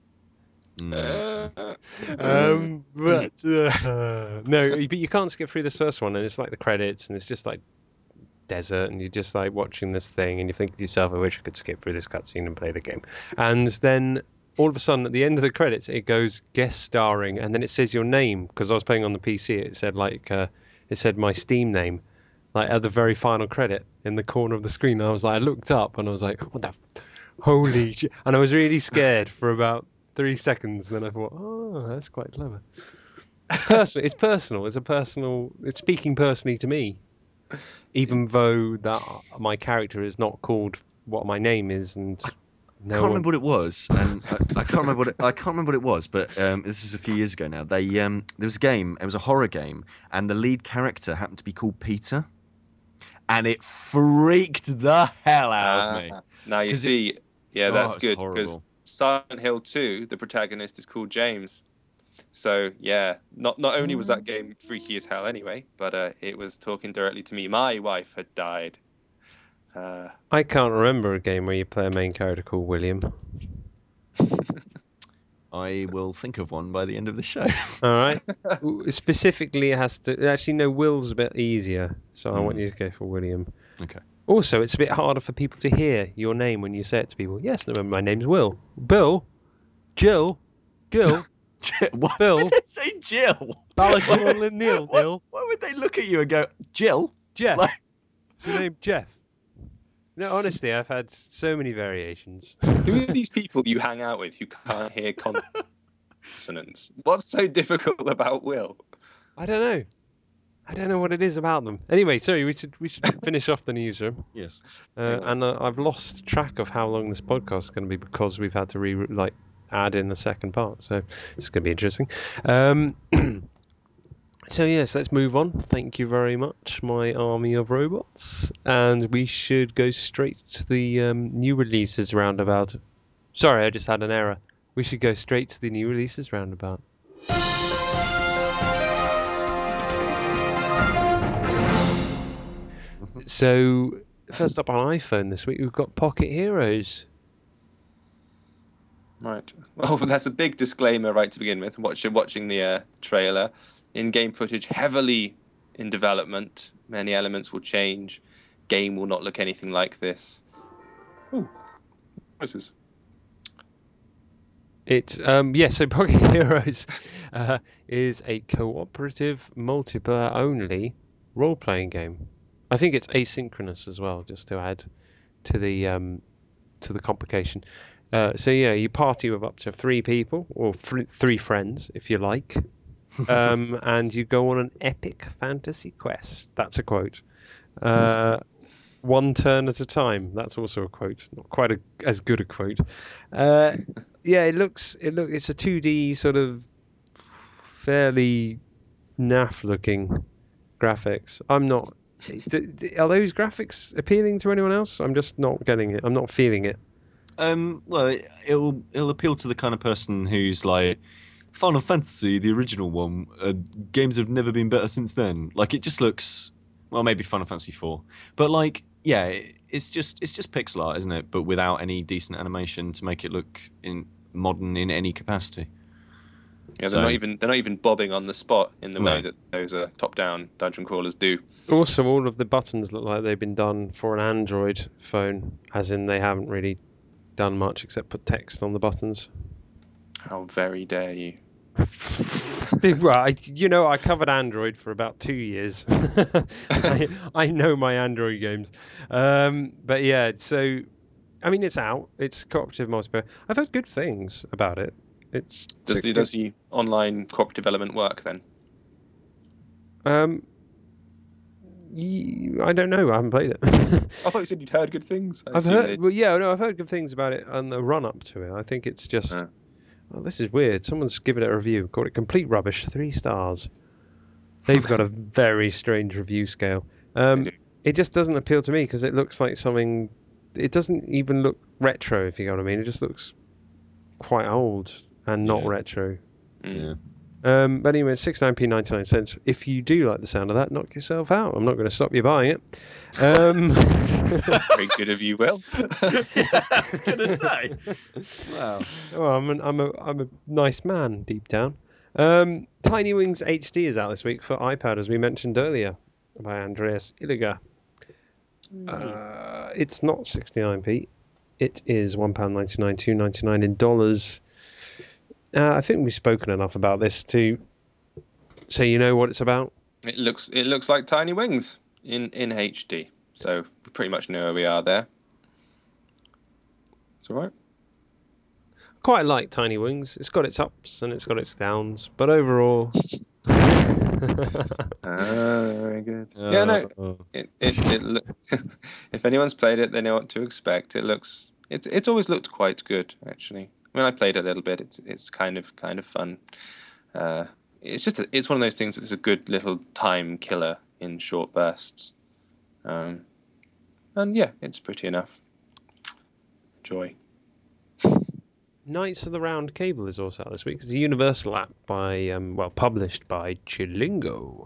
Mm. Uh, Um, but uh, no, but you can't skip through this first one, and it's like the credits, and it's just like desert, and you're just like watching this thing, and you think to yourself, "I wish I could skip through this cutscene and play the game." And then all of a sudden, at the end of the credits, it goes guest starring, and then it says your name because I was playing on the P C. It said like uh, it said my Steam name, like at the very final credit in the corner of the screen. And I was like, I looked up, and I was like, "What the f- holy!" Sh-? And I was really scared for about three seconds, and then I thought, oh, that's quite clever. It's personal. It's personal. It's a personal. It's speaking personally to me, even though that my character is not called what my name is, and I no can't one- remember what it was, and I, I can't remember what it, I can't remember what it was, but um, this was a few years ago now. They um, there was a game. It was a horror game, and the lead character happened to be called Peter, and it freaked the hell out of me. ah, now you 'Cause it- see, yeah, Oh, that's it's good because horrible. Silent Hill two, the protagonist is called James. So yeah, not not only was that game freaky as hell anyway, but uh, it was talking directly to me. My wife had died. Uh, I can't remember a game where you play a main character called William. I will think of one by the end of the show. All right. Specifically, it has to. Actually, no. Will's a bit easier, so I want Mm. you to go for William. Okay. Also, it's a bit harder for people to hear your name when you say it to people. Yes, no, my name's Will. Bill, Jill, Gil, Why Bill. would they say Jill? Balagol and Neil, Why, Bill, why would they look at you and go, Jill? Jeff. Like- It's your name, Jeff. No, honestly, I've had so many variations. who are these people you hang out with who can't hear consonants? What's so difficult about Will? I don't know. I don't know what it is about them. Anyway, sorry, we should we should finish off the newsroom. Yes. Uh, and uh, I've lost track of how long this podcast is going to be because we've had to re like add in the second part. So it's going to be interesting. Um, so yes, let's move on. Thank you very much, my army of robots. And we should go straight to the um, new releases roundabout. Sorry, I just had an error. We should go straight to the new releases roundabout. So, first up on iPhone this week, we've got Pocket Heroes. Right. Well, that's a big disclaimer right to begin with. Watch, watching the uh, trailer. In-game footage heavily in development. Many elements will change. Game will not look anything like this. Ooh. What is this? It's um yeah, so Pocket Heroes uh, is a cooperative, multiplayer only role-playing game. I think it's asynchronous as well, just to add to the um to the complication. Uh, so yeah, you party with up to three people or th- three friends, if you like, um, and you go on an epic fantasy quest. That's a quote. Uh, one turn at a time. That's also a quote, not quite a, as good a quote. Uh, yeah, it looks it look it's a two D sort of fairly naff looking graphics. I'm not. D- d- are those graphics appealing to anyone else? I'm just not getting it. I'm not feeling it. Um, well, it, it'll it'll appeal to the kind of person who's like, Final Fantasy, the original one, uh, games have never been better since then. Like, it just looks, well, maybe Final Fantasy four, but like, yeah, it, it's just it's just pixel art, isn't it? But without any decent animation to make it look in modern in any capacity. Yeah, they're So- not even they're not even bobbing on the spot in the No. way that those uh, top-down dungeon crawlers do. Also, all of the buttons look like they've been done for an Android phone, as in they haven't really done much except put text on the buttons. How very dare you? Well, I, you know, I covered Android for about two years. I, I know my Android games. Um, but yeah, so, I mean, it's out. It's cooperative multiplayer. I've heard good things about it. It's Does the, sixteen does the online cooperative element work then? Um, ye- I don't know. I haven't played it. I thought you said you'd heard good things. I I've assume heard, they- well, yeah, no, I've heard good things about it on the run up to it. I think it's just, Uh. oh, this is weird. Someone's given it a review, called it complete rubbish, three stars. They've got a very strange review scale. Um, They do. it just doesn't appeal to me because it looks like something. It doesn't even look retro, if you know what I mean. It just looks quite old and not Yeah. retro. Mm. Yeah. Um, but anyway, sixty-nine p ninety-nine cents. If you do like the sound of that, knock yourself out. I'm not going to stop you buying it. Um, Very good of you, Will. I was gonna say. Wow. well, I'm, an, I'm a I'm a nice man deep down. Um, Tiny Wings H D is out this week for iPad, as we mentioned earlier, by Andreas Illiger. Uh, it's not sixty-nine p. It is one pound ninety-nine, two ninety-nine in dollars. Uh, I think we've spoken enough about this to so you know what it's about. It looks it looks like Tiny Wings in, in H D. So we pretty much know where we are there. It's alright. Quite like Tiny Wings. It's got its ups and it's got its downs, but overall. Ah, very good. yeah, no, Uh, it it, it look, if anyone's played it, they know what to expect. It looks it's it's always looked quite good actually. When I played it a little bit, it's it's kind of kind of fun. Uh, it's just a, it's one of those things that's a good little time killer in short bursts. Um, and yeah, it's pretty enough. Joy. Knights of the Round Cable is also out this week. It's a Universal app by, um, well, published by Chilingo.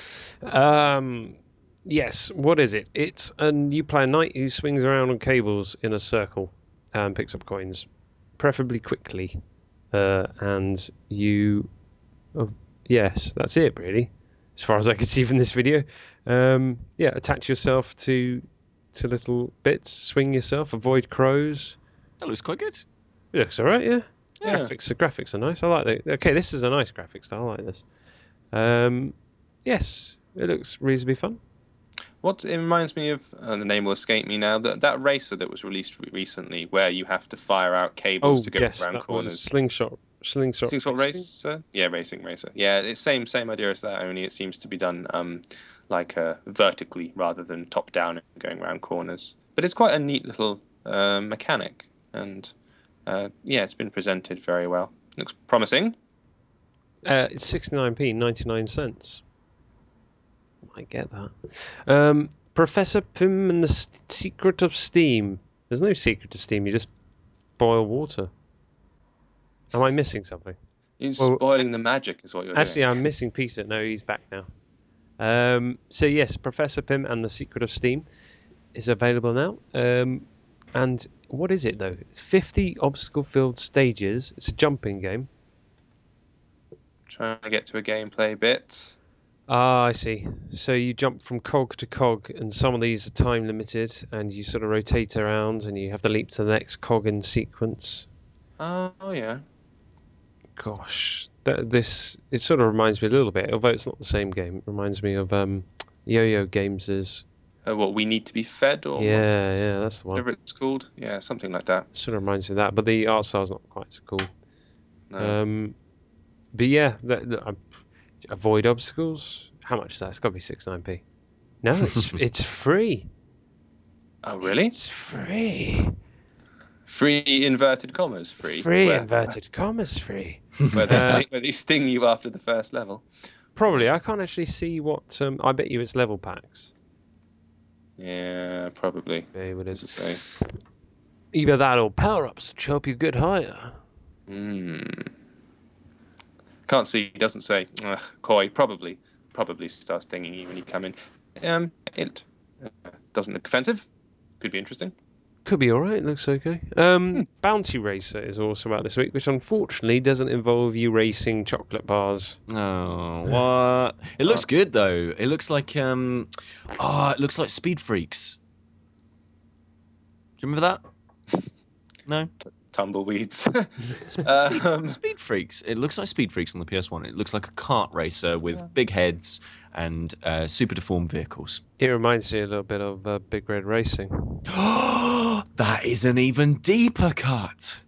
Um, yes, what is it? It's a you play a knight who swings around on cables in a circle and picks up coins, preferably quickly. Uh, and you, oh, yes, that's it really, as far as I could see from this video. Um, yeah, attach yourself to to little bits, swing yourself, avoid crows. that looks quite good. It looks alright, yeah. Yeah. Graphics, the graphics are nice. I like it. Okay, this is a nice graphic style. I like this. Um, yes, it looks reasonably fun. What it reminds me of, uh, the name will escape me now. That that racer that was released re- recently, where you have to fire out cables Oh, to go yes, around that corners. was Slingshot. Slingshot. Slingshot Racing? racer, yeah, racing racer, yeah. It's same same idea as that. Only it seems to be done um like uh, vertically rather than top down and going around corners. But it's quite a neat little uh, mechanic, and uh, yeah, it's been presented very well. Looks promising. Uh, it's sixty-nine p, ninety-nine cents. I get that. Um, Professor Pym and the S- Secret of Steam. There's no secret to Steam. You just boil water. Am I missing something? You're Well, spoiling the magic, is what you're Actually, doing. I'm missing Peter. No, he's back now. Um, so yes, Professor Pym and the Secret of Steam is available now. Um, and what is it though? It's fifty obstacle-filled stages. It's a jumping game. Trying to get to a gameplay bit. Ah, I see. So you jump from cog to cog, and some of these are time limited, and you sort of rotate around, and you have to leap to the next cog in sequence. Oh yeah. Gosh, that, this it sort of reminds me a little bit, although it's not the same game. It reminds me of um, Yo-Yo Games' Uh, what we need to be fed, or Yeah, monsters? yeah, that's the one. Whatever it's called. Yeah, something like that. Sort of reminds me of that, but the art style's not quite so cool. No. Um, but yeah, that, that, um, avoid obstacles. How much is that? It's got to be sixty-nine p. No, it's it's free. Oh, really? It's free. Free inverted commas free. Free where, inverted commas free. Where they, Uh, sting, where they sting you after the first level. Probably. I can't actually see what. Um, I bet you it's level packs. Yeah, probably. Maybe it is. So, Either that or power ups to help you get higher. hmm. Can't see. Doesn't say. Ugh, Koi probably probably starts stinging you when you come in. Um, it uh, doesn't look offensive. Could be interesting. Could be alright, looks okay. Um, Bounty Racer is also out this week, which unfortunately doesn't involve you racing chocolate bars. Oh, what? It looks good though. It looks like um, oh, it looks like Speed Freaks. Do you remember that? No. Tumbleweeds. Speed, um, Speed Freaks. It looks like Speed Freaks on the P S one. It looks like a kart racer with big heads and uh, super deformed vehicles. It reminds me a little bit of uh, Big Red Racing. That is an even deeper cut.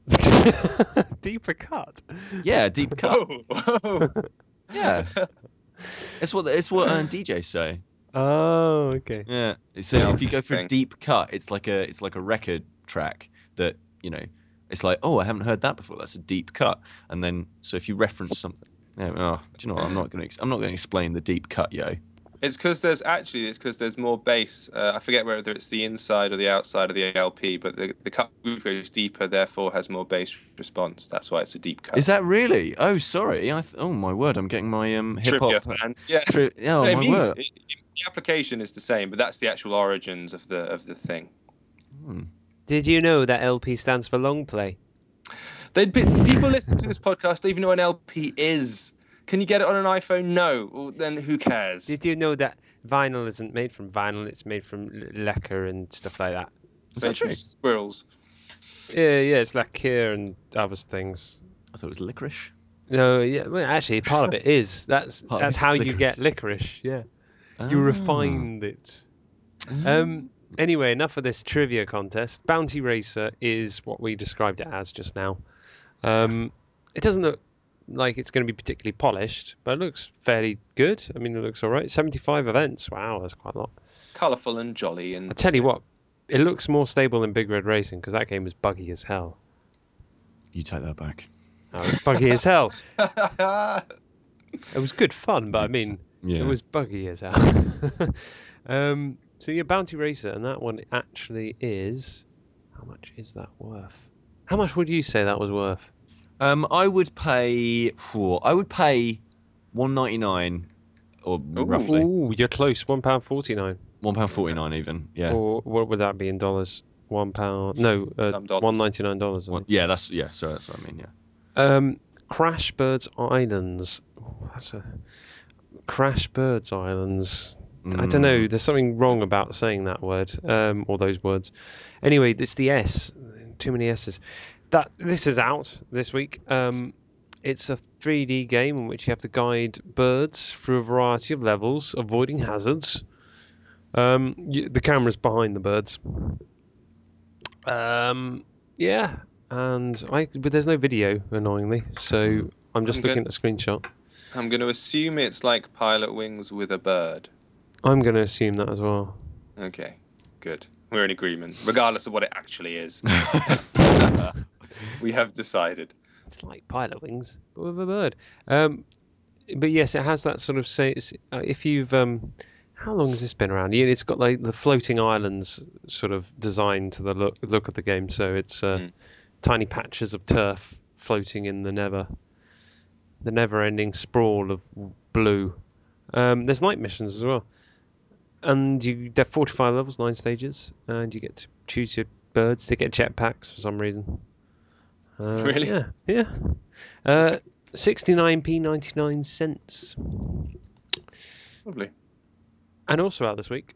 Deeper cut. Yeah, deep cut. whoa, whoa. Yeah, it's what it's what uh, D Js say. Oh, okay. Yeah. So Yeah, if you go for a thing. deep cut, it's like a it's like a record track that you know. It's like, oh, I haven't heard that before. That's a deep cut. And then so if you reference something, yeah, oh, do you know what? I'm not going to I'm not going to explain the deep cut, yo. It's because there's actually it's because there's more bass. Uh, I forget whether it's the inside or the outside of the L P, but the the cut groove goes deeper, therefore has more bass response. That's why it's a deep cut. Is that really? Oh, sorry. I th- oh my word, I'm getting my um hip Trivia hop. fan? Yeah. Tri- oh No, it my means word. it, it- the application is the same, but that's the actual origins of the of the thing. Hmm. Did you know that L P stands for long play? They'd be, people listen to this podcast don't even know what an L P is. Can you get it on an iPhone? No. Well, then who cares? Did you know that vinyl isn't made from vinyl? It's made from l- lacquer and stuff like that. Is that Made true? from Squirrels. Yeah, yeah, it's lacquer and other things. I thought it was licorice. No, yeah, well, actually, part of it is. That's Part of that's it's how you licorice. get licorice. Yeah, you Ah. refined it. Um. Anyway, enough of this trivia contest. Bounty Racer is what we described it as just now. Um, it doesn't look like it's going to be particularly polished, but it looks fairly good. I mean, it looks all right. seventy-five events. Wow, that's quite a lot. Colourful and jolly. And I tell you what, it looks more stable than Big Red Racing because that game was buggy as hell. You take that back. Oh, it was buggy as hell. It was good fun, but I mean, Yeah. it was buggy as hell. um, so yeah, Bounty Racer, and that one actually is. How much is that worth? How much would you say that was worth? Um, I would pay. phew, I would pay one ninety nine, or Ooh. roughly Ooh, you're close. One pound forty nine. one pound forty nine even. Yeah. Or what would that be in dollars? One pound. No, uh, Some dollars. one ninety nine dollars. One- yeah, that's yeah. Sorry, that's what I mean. Yeah. Um, Crash Birds Islands. Ooh, that's a Crash Birds Islands. I don't know. Mm. There's something wrong about saying that word, um, or those words. Anyway, it's the S. Too many S's. That this is out this week. Um, it's a three D game in which you have to guide birds through a variety of levels, avoiding hazards. Um, you, the camera's behind the birds. Um, yeah, and I but there's no video, annoyingly, so I'm just I'm good. looking at the screenshot. I'm going to assume it's like Pilot Wings with a bird. I'm going to assume that as well. Okay, good. We're in agreement, regardless of what it actually is. We have decided. It's like Pilot Wings, but with a bird. Um, but yes, it has that sort of say. it's- uh, If you've, um, how long has this been around? Yeah, it's got like the floating islands sort of design to the look look of the game. So it's uh, Mm. tiny patches of turf floating in the never, the never-ending sprawl of blue. Um, there's night missions as well, and you there are forty-five levels, nine stages, and you get to choose your birds. They get jetpacks for some reason. Uh, Really? Yeah, yeah. Uh, sixty-nine p ninety-nine cents. Lovely. And also out this week,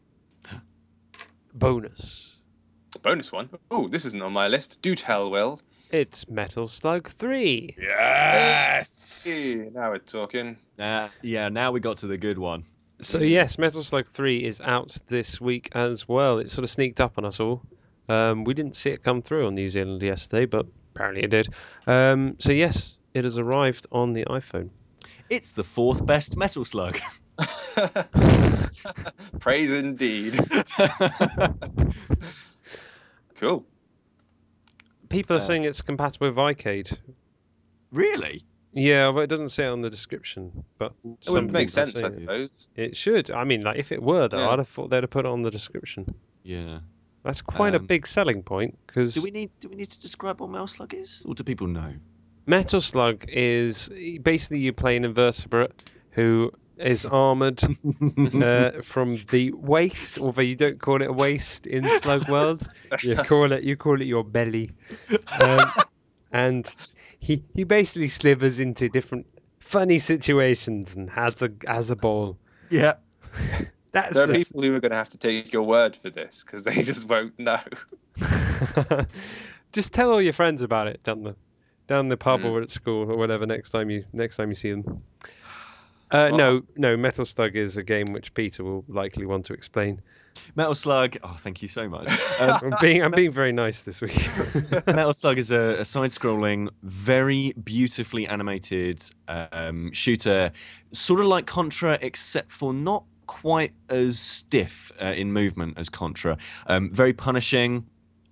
bonus. Bonus one. Oh, this isn't on my list. Do tell, Will. It's Metal Slug three. Yes. Now we're talking. Uh, yeah. Now we got to the good one. So yes, Metal Slug three is out this week as well. It sort of sneaked up on us all. Um, we didn't see it come through on New Zealand yesterday, but apparently it did. Um, so yes, it has arrived on the iPhone. It's the fourth best Metal Slug. Praise indeed. Cool. People are Uh, saying it's compatible with iCade. Really? Yeah, but it doesn't say it on the description. But It some would make people are sense, I saying suppose. it should. I mean, like if it were though, Yeah. I'd have thought they'd have put it on the description. Yeah. That's quite a Um, big selling point because Do we need do we need to describe what Metal Slug is, or do people know? Metal Slug is basically you play an invertebrate who is armored uh, from the waist, although you don't call it a waist in Slug World. You call it you call it your belly, um, and he he basically slivers into different funny situations and has a has a ball. Yeah. That's There are the- people who are going to have to take your word for this because they just won't know. Just tell all your friends about it down the down the pub Mm. or at school or whatever next time you next time you see them. Uh, Well- no, no. Metal Slug is a game which Peter will likely want to explain. Metal Slug. Oh, thank you so much. Um, I'm being I'm being very nice this week. Metal Slug is a, a side-scrolling, very beautifully animated um, shooter, sort of like Contra, except for not quite as stiff uh, in movement as Contra. Um, very punishing.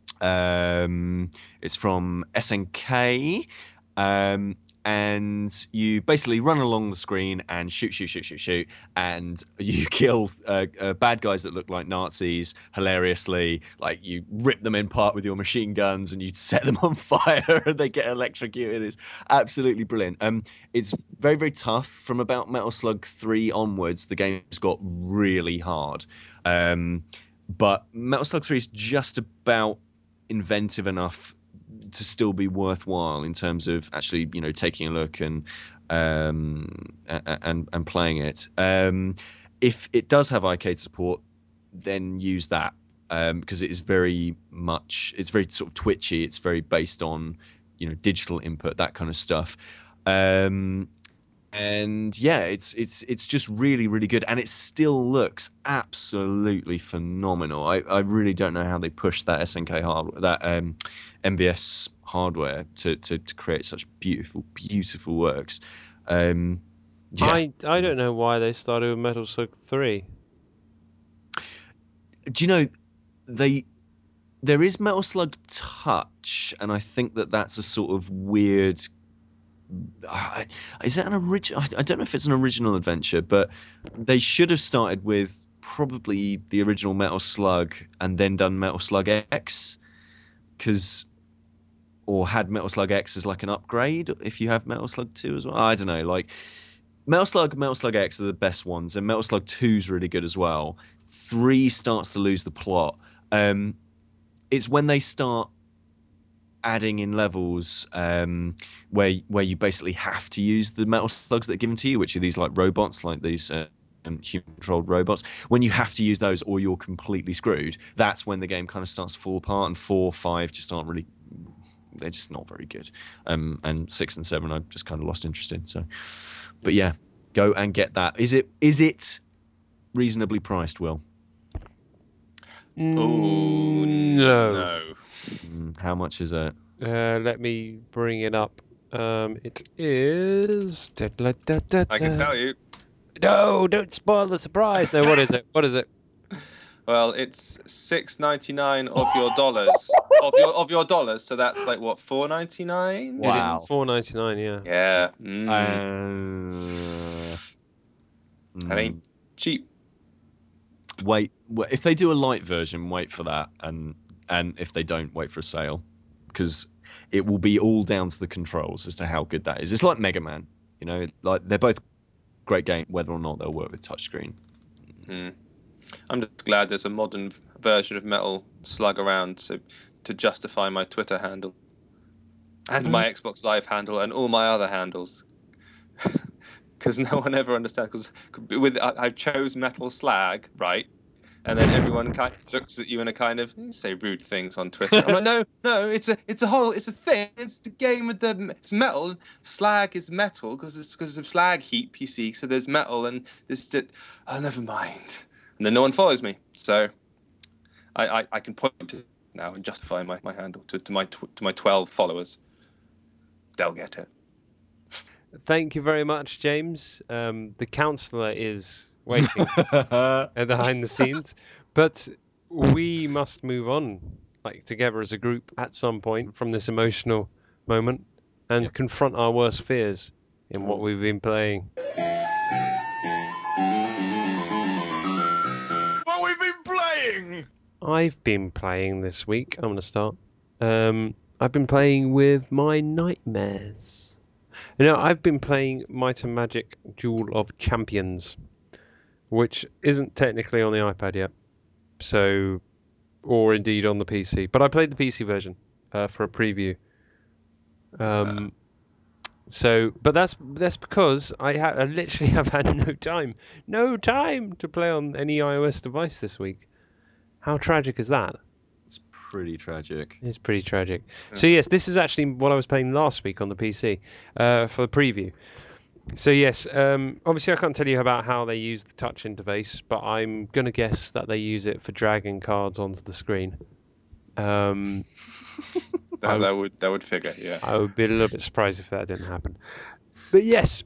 Um, it's from S N K. Um, and you basically run along the screen and shoot, shoot, shoot, shoot, shoot, and you kill uh, uh, bad guys that look like Nazis hilariously. Like you rip them in part with your machine guns and you set them on fire and they get electrocuted. It's absolutely brilliant. Um, it's very, very tough. From about Metal Slug three onwards, the game's got really hard. Um, but Metal Slug three is just about inventive enough to still be worthwhile in terms of actually, you know, taking a look and um, and and playing it. Um, if it does have iCade support, then use that um, because it is very much, it's very sort of twitchy. It's very based on, you know, digital input, that kind of stuff. Um, and yeah, it's it's it's just really, really good, and it still looks absolutely phenomenal. I, I really don't know how they pushed that S N K hardware, that um, M B S hardware to, to, to create such beautiful, beautiful works. Um, yeah. I I don't know why they started with Metal Slug three. Do you know they there is Metal Slug Touch, and I think that that's a sort of weird. Uh, is that an original? I don't know if it's an original adventure, but they should have started with probably the original Metal Slug and then done Metal Slug X, because or had Metal Slug X as like an upgrade if you have Metal Slug two as well. I don't know. Like Metal Slug, Metal Slug X are the best ones, and Metal Slug two is really good as well. Three starts to lose the plot. Um, it's when they start adding in levels um, where where you basically have to use the metal slugs that are given to you, which are these like robots, like these uh, um, human-controlled robots. When you have to use those, or you're completely screwed. That's when the game kind of starts to fall apart. And four, five just aren't really. They're just not very good. Um, and six and seven, I've just kind of lost interest in. So, but yeah, go and get that. Is it is it reasonably priced, Will? Oh no. no. Mm, how much is it? Uh, let me bring it up. Um, it is. I can tell you. No, don't spoil the surprise. No, what is it? What is it? Well, it's six ninety nine of your dollars. of your of your dollars. So that's like what, four ninety nine? Wow. It is four ninety nine. Yeah. Yeah. Mm. Uh, I mean, cheap. wait, wait. If they do a light version, wait for that, and and if they don't, wait for a sale, because it will be all down to the controls as to how good that is. It's like Mega Man, you know, like they're both great games, whether or not they'll work with touchscreen. Mm. I'm just glad there's a modern v- version of Metal Slug around to to justify my Twitter handle and my Xbox Live handle and all my other handles. Because no one ever understands. Because with I, I chose Metal Slag, right? And then everyone kind of looks at you in a kind of you say rude things on Twitter. I'm like, no, no, it's a, it's a whole, it's a thing. It's the game with the, it's metal. Slag is metal because it's because of slag heap. You see, so there's metal and there's, oh, never mind. And then no one follows me, so I, I, I can point to now and justify my, my handle to, to my tw- to my twelve followers. They'll get it. Thank you very much, James. Um, the counsellor is waiting uh, behind the scenes. But we must move on, like together as a group at some point from this emotional moment and Yep. confront our worst fears in what we've been playing. What we've been playing! I've been playing this week. I'm going to start. Um, I've been playing with my nightmares. You know, I've been playing Might and Magic Duel of Champions, which isn't technically on the iPad yet, so, or indeed on the P C. But I played the P C version uh, for a preview. Um, so, but that's that's because I, ha- I literally have had no time, no time to play on any iOS device this week. How tragic is that? It's pretty tragic. It's pretty tragic. So yes, this is actually what I was playing last week on the P C uh, for the preview. So yes, um, obviously I can't tell you about how they use the touch interface, but I'm going to guess that they use it for dragging cards onto the screen. Um, That, I- that would that would figure, yeah. I would be a little bit surprised if that didn't happen. But yes,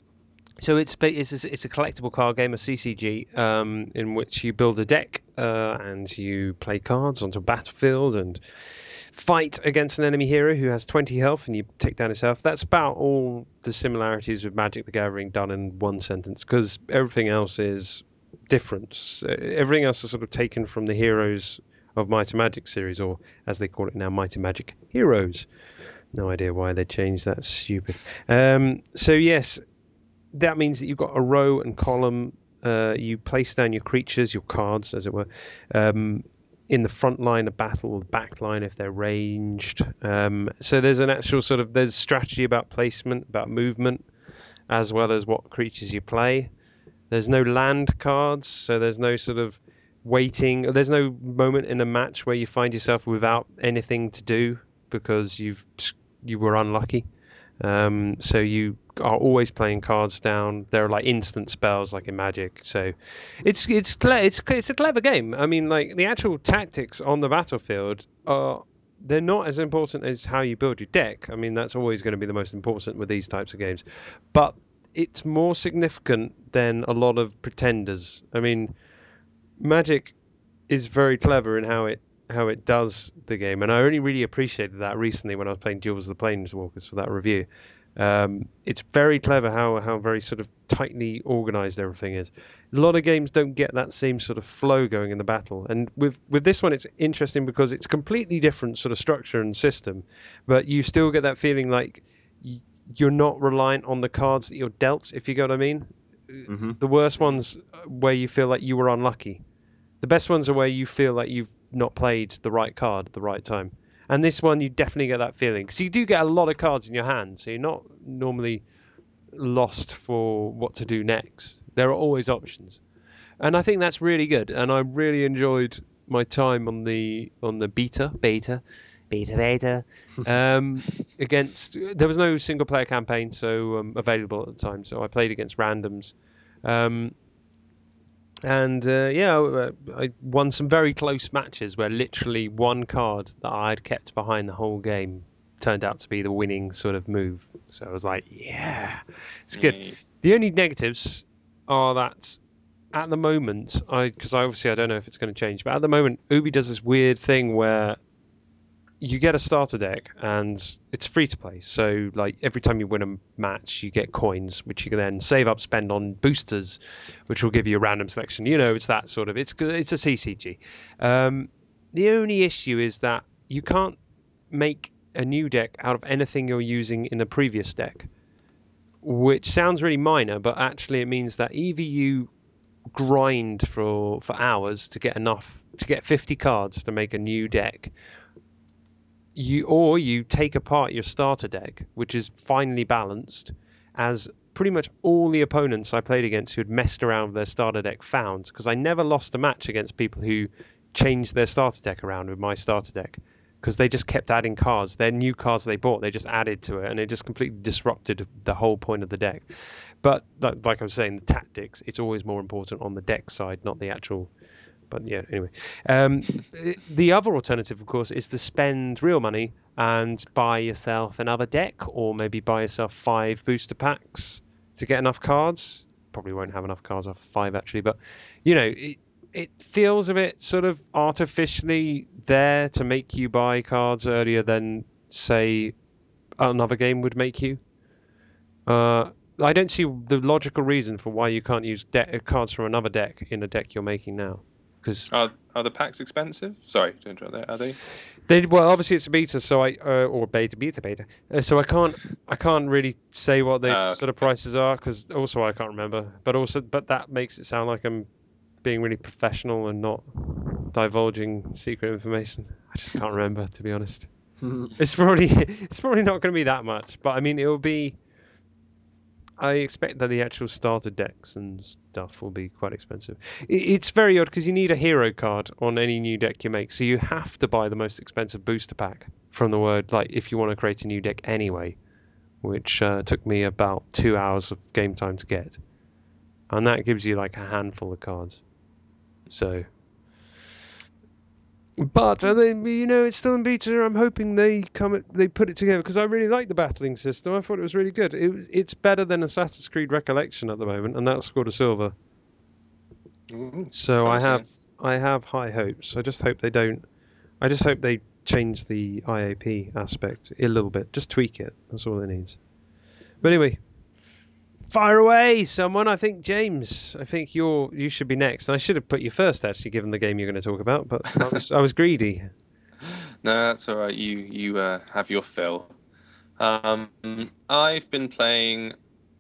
so it's ba- it's a, it's a collectible card game, a C C G, um, in which you build a deck uh, and you play cards onto a battlefield and fight against an enemy hero who has twenty health and you take down his health. That's about all the similarities with Magic the Gathering done in one sentence, because everything else is different. So everything else is sort of taken from the Heroes of Might and Magic series, or as they call it now, Might and Magic Heroes. No idea why they changed that. Stupid. Um, so yes, that means that you've got a row and column. Uh, you place down your creatures, your cards, as it were, um, in the front line of battle, the back line if they're ranged. Um, so there's an actual sort of there's strategy about placement, about movement, as well as what creatures you play. There's no land cards, so there's no sort of waiting. There's no moment in a match where you find yourself without anything to do because you've you were unlucky. Um, so you are always playing cards down. There are like instant spells like in Magic. So it's it's cle- it's it's a clever game. I mean, like the actual tactics on the battlefield are they're not as important as how you build your deck. I mean, that's always going to be the most important with these types of games. But it's more significant than a lot of pretenders. I mean, Magic is very clever in how it how it does the game, and I only really appreciated that recently when I was playing Duels of the Planeswalkers for that review. Um, it's very clever how how very sort of tightly organized everything is. A lot of games don't get that same sort of flow going in the battle, and with with this one it's interesting because it's a completely different sort of structure and system, but you still get that feeling like y- you're not reliant on the cards that you're dealt, if you get what I mean. Mm-hmm. The worst ones where you feel like you were unlucky. The best ones are where you feel like you've not played the right card at the right time. And this one, you definitely get that feeling. Because you do get a lot of cards in your hand, so you're not normally lost for what to do next. There are always options. And I think that's really good. And I really enjoyed my time on the on the beta, beta, beta, beta, um, against... There was no single-player campaign so um, available at the time, so I played against randoms. Um, And uh, yeah, uh, I won some very close matches where literally one card that I had kept behind the whole game turned out to be the winning sort of move. So I was like, yeah, it's good. Yeah. The only negatives are that at the moment, I because I obviously I don't know if it's going to change, but at the moment, Ubi does this weird thing where you get a starter deck and it's free to play. So like every time you win a match, you get coins, which you can then save up, spend on boosters, which will give you a random selection. You know, it's that sort of, it's it's a C C G. Um, the only issue is that you can't make a new deck out of anything you're using in a previous deck, which sounds really minor, but actually it means that either you grind for, for hours to get enough, to get fifty cards to make a new deck, You or you take apart your starter deck, which is finely balanced, as pretty much all the opponents I played against who had messed around with their starter deck found, because I never lost a match against people who changed their starter deck around with my starter deck, because they just kept adding cards. Their new cards they bought, they just added to it, and it just completely disrupted the whole point of the deck. But like, like I was saying, the tactics, it's always more important on the deck side, not the actual... But yeah, anyway. Um, the other alternative, of course, is to spend real money and buy yourself another deck, or maybe buy yourself five booster packs to get enough cards. probably won't have enough cards after five actually, but you know, it it feels a bit sort of artificially there to make you buy cards earlier than say another game would make you. Uh, I don't see the logical reason for why you can't use de- cards from another deck in a deck you're making now. Because Are are the packs expensive? Sorry to interrupt there. Are they? they well, obviously it's a beta, so I uh, or beta beta beta, uh, so I can't I can't really say what the Uh, sort of prices are because also I can't remember. But also, but that makes it sound like I'm being really professional and not divulging secret information. I just can't remember, to be honest. It's probably it's probably not going to be that much, but I mean it will be. I expect that the actual starter decks and stuff will be quite expensive. It's very odd because you need a hero card on any new deck you make, so you have to buy the most expensive booster pack from the word, like if you want to create a new deck anyway, which uh, took me about two hours of game time to get, and that gives you like a handful of cards. So, but uh, they, you know, it's still in beta. I'm hoping they come, they put it together because I really like the battling system. I thought it was really good. It, it's better than Assassin's Creed Recollection at the moment, and that's scored a silver. Ooh, So I promising. have, I have high hopes. I just hope they don't. I just hope they change the I A P aspect a little bit. Just tweak it. That's all it needs. But anyway, fire away, someone. I think James. I think you're. You should be next. And I should have put you first, actually, given the game you're going to talk about. But I was, I was greedy. No, that's all right. You you uh, have your fill. Um, I've been playing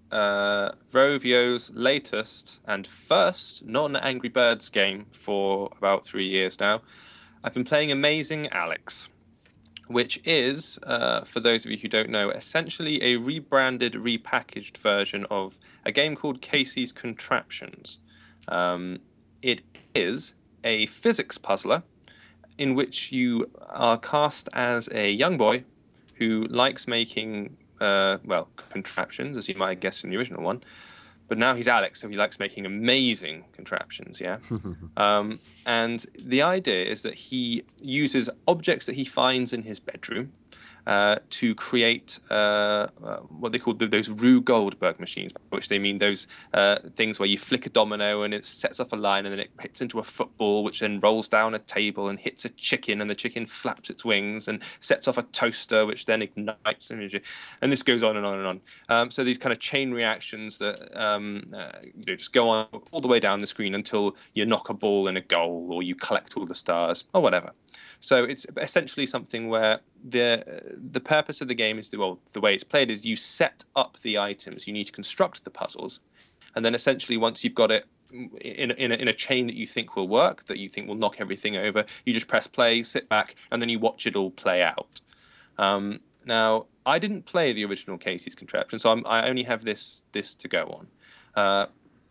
uh, Rovio's latest and first non-Angry Birds game for about three years now. I've been playing Amazing Alex, which is, uh, for those of you who don't know, essentially a rebranded, repackaged version of a game called Casey's Contraptions. Um, it is a physics puzzler in which you are cast as a young boy who likes making, uh, well, contraptions, as you might have guessed in the original one. But now he's Alex, so he likes making amazing contraptions, yeah? um, and the idea is that he uses objects that he finds in his bedroom uh, to create uh, uh, what they call the, those Rue Goldberg machines, by which they mean those uh, things where you flick a domino and it sets off a line and then it hits into a football, which then rolls down a table and hits a chicken, and the chicken flaps its wings and sets off a toaster, which then ignites energy. And this goes on and on and on. Um, so these kind of chain reactions that um, uh, you know just go on all the way down the screen until you knock a ball in a goal or you collect all the stars or whatever. So it's essentially something where the the purpose of the game is, the, well, the way it's played is you set up the items. You need to construct the puzzles. And then essentially once you've got it in, in, a, in a chain that you think will work, that you think will knock everything over, you just press play, sit back, and then you watch it all play out. Um, now, I didn't play the original Casey's Contraption, so I'm, I only have this, this to go on. Uh,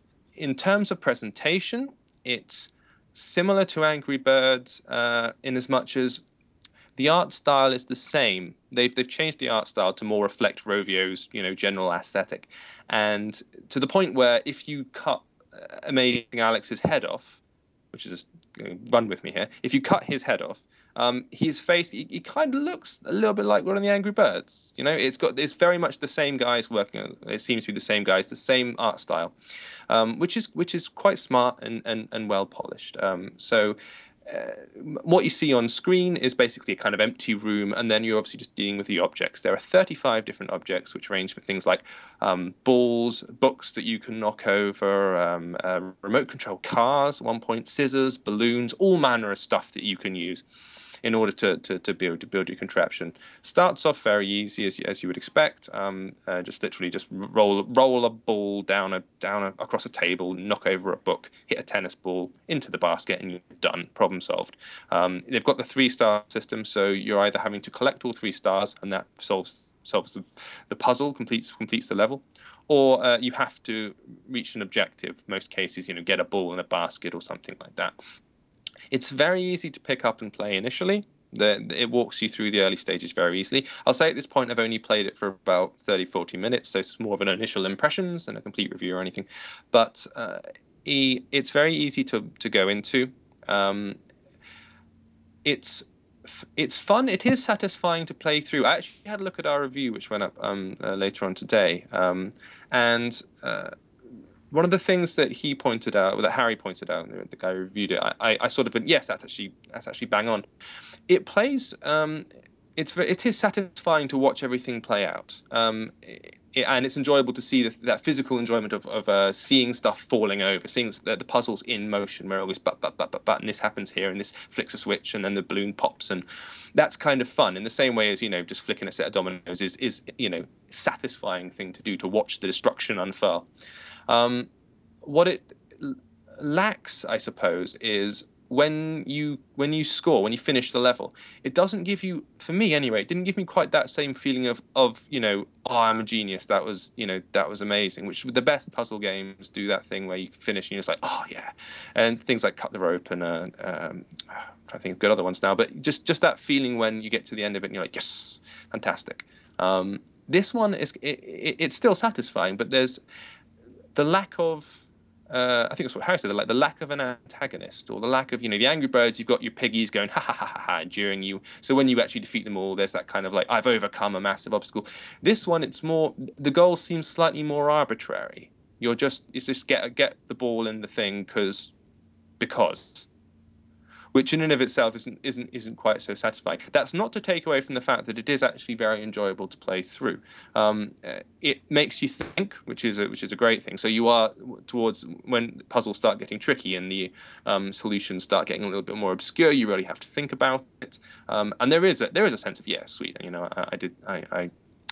in terms of presentation, it's similar to Angry Birds uh, in as much as the art style is the same. They've they've changed the art style to more reflect Rovio's, you know, general aesthetic, and to the point where if you cut Amazing Alex's head off, which is just run with me here, if you cut his head off, um, his face he, he kind of looks a little bit like one of the Angry Birds. You know, it's got it's very much the same guys working on, it seems to be the same guys, the same art style, um, which is which is quite smart and and, and well polished. Um, so. Uh, what you see on screen is basically a kind of empty room, and then you're obviously just dealing with the objects. There are thirty-five different objects, which range for things like um, balls, books that you can knock over, um, uh, remote control cars, at one point scissors, balloons, all manner of stuff that you can use in order to, to, to build to build your contraption. Starts off very easy, as, as you would expect. Um, uh, just literally just roll roll a ball down a down a, across a table, knock over a book, hit a tennis ball into the basket, and you're done. Problem solved. Um, they've got the three star system, so you're either having to collect all three stars, and that solves solves the, the puzzle, completes completes the level, or uh, you have to reach an objective. Most cases, you know, get a ball in a basket or something like that. It's very easy to pick up and play initially. The, it walks you through the early stages very easily. I'll say at this point I've only played it for about thirty, forty minutes, so it's more of an initial impressions than a complete review or anything. But uh, e, it's very easy to, to go into. Um, it's it's fun. It is satisfying to play through. I actually had a look at our review, which went up um, uh, later on today. Um, and... Uh, one of the things that he pointed out, that Harry pointed out, the guy who reviewed it, I, I, I sort of went, yes, that's actually that's actually bang on. It plays, um, it's it is satisfying to watch everything play out, um, it, and it's enjoyable to see the, that physical enjoyment of, of uh, seeing stuff falling over, seeing the, the puzzles in motion, where it always but but but but but, and this happens here, and this flicks a switch, and then the balloon pops, and that's kind of fun in the same way as, you know, just flicking a set of dominoes is is you know satisfying thing to do, to watch the destruction unfurl. Um, what it l- lacks, I suppose, is when you when you score, when you finish the level, it doesn't give you, for me anyway, it didn't give me quite that same feeling of of you know, oh, I'm a genius, that was you know that was amazing. Which the best puzzle games do that thing where you finish and you're just like, oh yeah, and things like Cut the Rope and uh, um, I'm trying to think of good other ones now, but just just that feeling when you get to the end of it and you're like, yes, fantastic. Um, this one is it, it, it's still satisfying, but there's the lack of, uh, I think that's what Harry said, like the lack of an antagonist, or the lack of, you know, the Angry Birds, you've got your piggies going ha ha ha ha ha during you. So when you actually defeat them all, there's that kind of like, I've overcome a massive obstacle. This one, it's more, the goal seems slightly more arbitrary. You're just, it's just get get the ball in the thing because, because. Which in and of itself isn't isn't isn't quite so satisfying. That's not to take away from the fact that it is actually very enjoyable to play through. Um, it makes you think, which is a, which is a great thing. So you are towards when puzzles start getting tricky and the um, solutions start getting a little bit more obscure. You really have to think about it. Um, and there is a there is a sense of, yeah, sweet. You know, I, I did I. I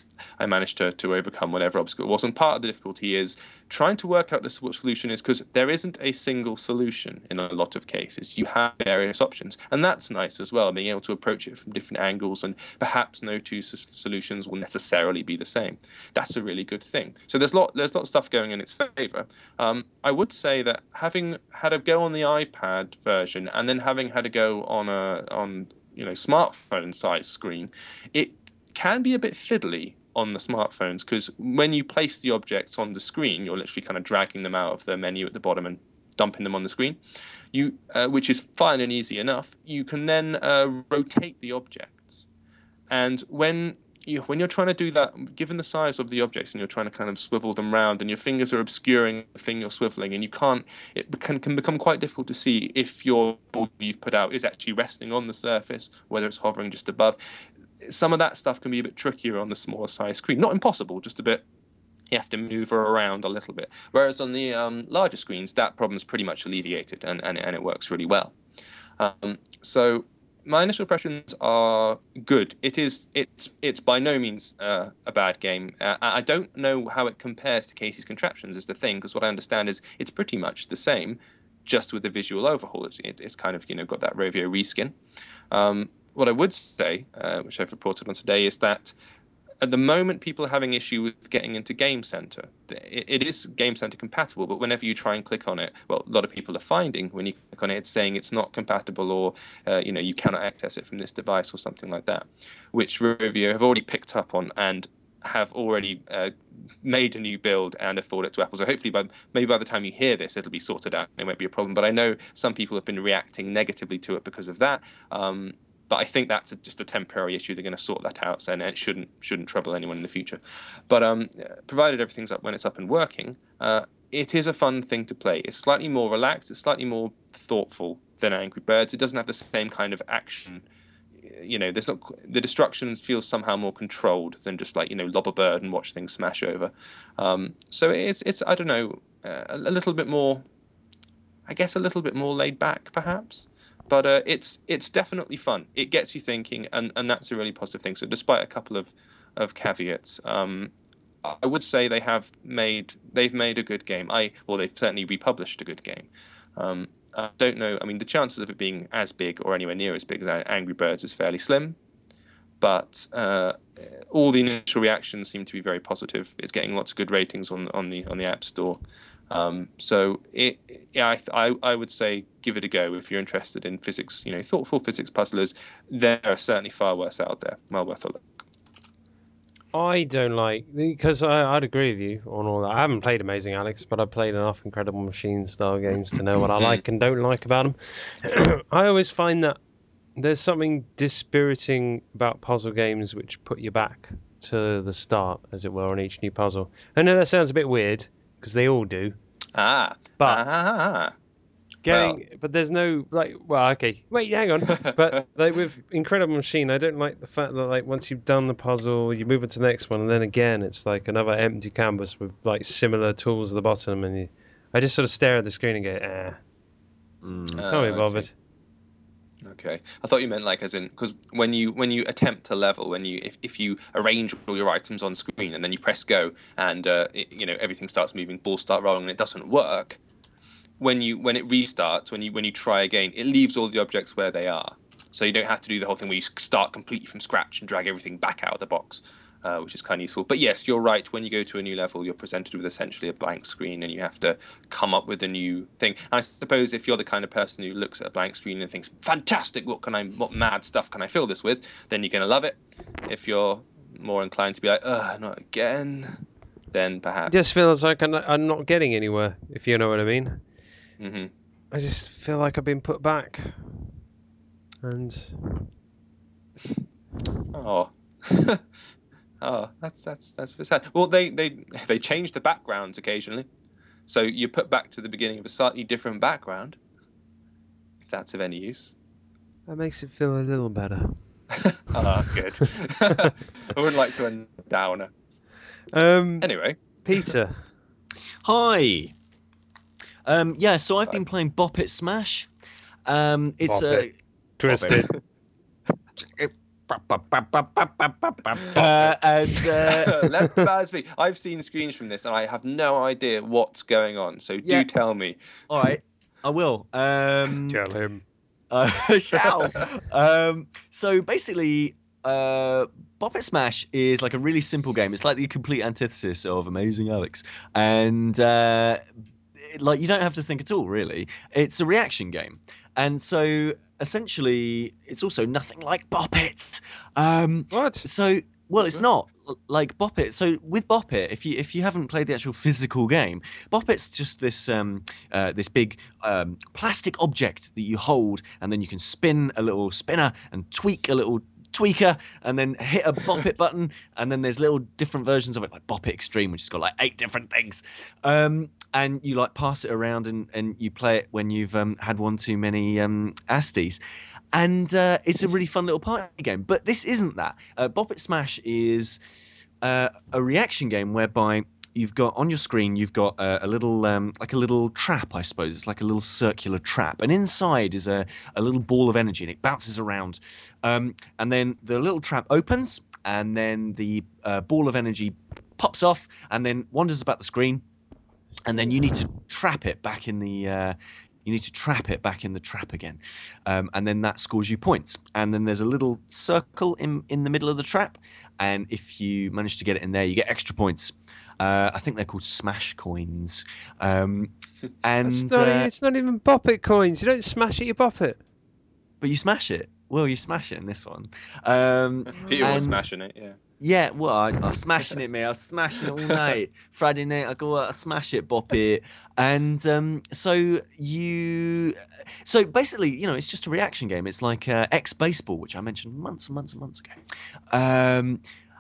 I managed to, to overcome whatever obstacle it was. And part of the difficulty is trying to work out the solution is because there isn't a single solution in a lot of cases. You have various options. And that's nice as well, being able to approach it from different angles, and perhaps no two s- solutions will necessarily be the same. That's a really good thing. So there's a lot, there's a lot of stuff going in its favor. Um, I would say that having had a go on the iPad version and then having had a go on a on you know smartphone size screen, it can be a bit fiddly on the smartphones, because when you place the objects on the screen, you're literally kind of dragging them out of the menu at the bottom and dumping them on the screen, you uh, which is fine and easy enough. You can then uh, rotate the objects, and when you when you're trying to do that, given the size of the objects, and you're trying to kind of swivel them round, and your fingers are obscuring the thing you're swiveling, and you can't, it can, can become quite difficult to see if your ball you've put out is actually resting on the surface, whether it's hovering just above. Some of that stuff can be a bit trickier on the smaller size screen. Not impossible, just a bit, you have to move her around a little bit. Whereas on the um, larger screens, that problem's pretty much alleviated, and, and, and it works really well. Um, so my initial impressions are good. It is, it's, it's by no means uh, a bad game. Uh, I don't know how it compares to Casey's Contraptions is the thing, because what I understand is it's pretty much the same, just with the visual overhaul. It, it's kind of, you know, got that Rovio reskin. Um, What I would say, uh, which I've reported on today, is that at the moment people are having issue with getting into Game Center. It, it is Game Center compatible, but whenever you try and click on it, well, a lot of people are finding when you click on it, it's saying it's not compatible, or uh, you know, you cannot access it from this device or something like that, which Rovio have already picked up on and have already uh, made a new build and have forwarded it to Apple. So hopefully by maybe by the time you hear this, it'll be sorted out. It won't be a problem. But I know some people have been reacting negatively to it because of that. Um, But I think that's a, just a temporary issue. They're going to sort that out, so, and it shouldn't shouldn't trouble anyone in the future. But um, provided everything's up when it's up and working, uh, it is a fun thing to play. It's slightly more relaxed. It's slightly more thoughtful than Angry Birds. It doesn't have the same kind of action. You know, there's not the destructions feel somehow more controlled than just like, you know, lob a bird and watch things smash over. Um, so it's it's I don't know uh, a little bit more, I guess a little bit more laid back perhaps. But uh, it's it's definitely fun. It gets you thinking, and, and that's a really positive thing. So despite a couple of, of caveats, um, I would say they have made they've made a good game. I well, they've certainly republished a good game. Um, I don't know. I mean, the chances of it being as big or anywhere near as big as Angry Birds is fairly slim. But uh, all the initial reactions seem to be very positive. It's getting lots of good ratings on on the on the App Store. Um, so it, yeah, I, I, I would say give it a go if you're interested in physics, you know, thoughtful physics puzzlers. There are certainly far worse out there. Well worth a look. I don't like, because I'd agree with you on all that. I haven't played Amazing Alex, but I've played enough Incredible Machine style games to know what I like and don't like about them. I always find that there's something dispiriting about puzzle games which put you back to the start, as it were, on each new puzzle. I know that sounds a bit weird, because they all do. Ah. But Ah. getting, but there's no like. Well, okay, wait, hang on. But like with Incredible Machine, I don't like the fact that like once you've done the puzzle, you move into the next one, and then again it's like another empty canvas with like similar tools at the bottom, and you, I just sort of stare at the screen and go, eh, Mm. can't Oh, be I see. bothered. Okay, I thought you meant like as in because when you when you attempt to level, when you if, if you arrange all your items on screen and then you press go and uh, it, you know everything starts moving, balls start rolling and it doesn't work. When you when it restarts, when you when you try again, it leaves all the objects where they are, so you don't have to do the whole thing where you start completely from scratch and drag everything back out of the box, uh, which is kind of useful. But yes, you're right. When you go to a new level, you're presented with essentially a blank screen, and you have to come up with a new thing. And I suppose if you're the kind of person who looks at a blank screen and thinks, "Fantastic! What can I? What mad stuff can I fill this with?" Then you're gonna love it. If you're more inclined to be like, "Ugh, not again," then perhaps. It just feels like I'm not, I'm not getting anywhere, if you know what I mean. hmm I just feel like I've been put back. And Oh. Oh, that's that's that's a bit sad. Well, they they they change the backgrounds occasionally, so you're put back to the beginning of a slightly different background, if that's of any use. that makes it feel a little better. Ah, good. I wouldn't like to end downer. Um, Anyway, Peter. Hi. Um, yeah, so I've been playing Bop It Smash. Um, it's Bop a It. Twisted. uh, and uh, let the bad speak. I've seen screens from this and I have no idea what's going on. So do Yeah. tell me. all right, I will. Um, Tell him. Uh, shall. um, so basically, uh, Bop It Smash is like a really simple game. It's like the complete antithesis of Amazing Alex, and uh, it- like you don't have to think at all, really. It's a reaction game, and so essentially, it's also nothing like Bop It. Um, What? so well, it's not L- like Bop It. So with Bop It, if you if you haven't played the actual physical game, Bop It's just this um uh, this big um plastic object that you hold, and then you can spin a little spinner and tweak a little tweaker, and then hit a Bop It button, and then there's little different versions of it, like Bop It Extreme, which has got like eight different things. Um, and you like pass it around, and and you play it when you've um had one too many um Asties. And uh, it's a really fun little party game. But this isn't that. Uh, Bop It Smash is uh, a reaction game whereby you've got on your screen, you've got a, a little, um, like a little trap, I suppose. It's like a little circular trap. And inside is a, a little ball of energy, and it bounces around. Um, and then the little trap opens, and then the uh, ball of energy pops off and then wanders about the screen. And then you need to trap it back in the... Uh, You need to trap it back in the trap again. Um, and then that scores you points. And then there's a little circle in, in the middle of the trap. And if you manage to get it in there, you get extra points. Uh, I think they're called Smash Coins. Um, and It's not, uh, it's not even Bop It coins. You don't smash it, you bop it. But you smash it. Well, you smash it in this one. Um, Peter was and- smashing it, yeah. Yeah, well, I, I was smashing it, mate. I was smashing it all night. Friday night, I go out, I smash it, bop it, and um, so you, so basically, you know, it's just a reaction game. It's like uh, X Baseball, which I mentioned months and months and months ago. Um,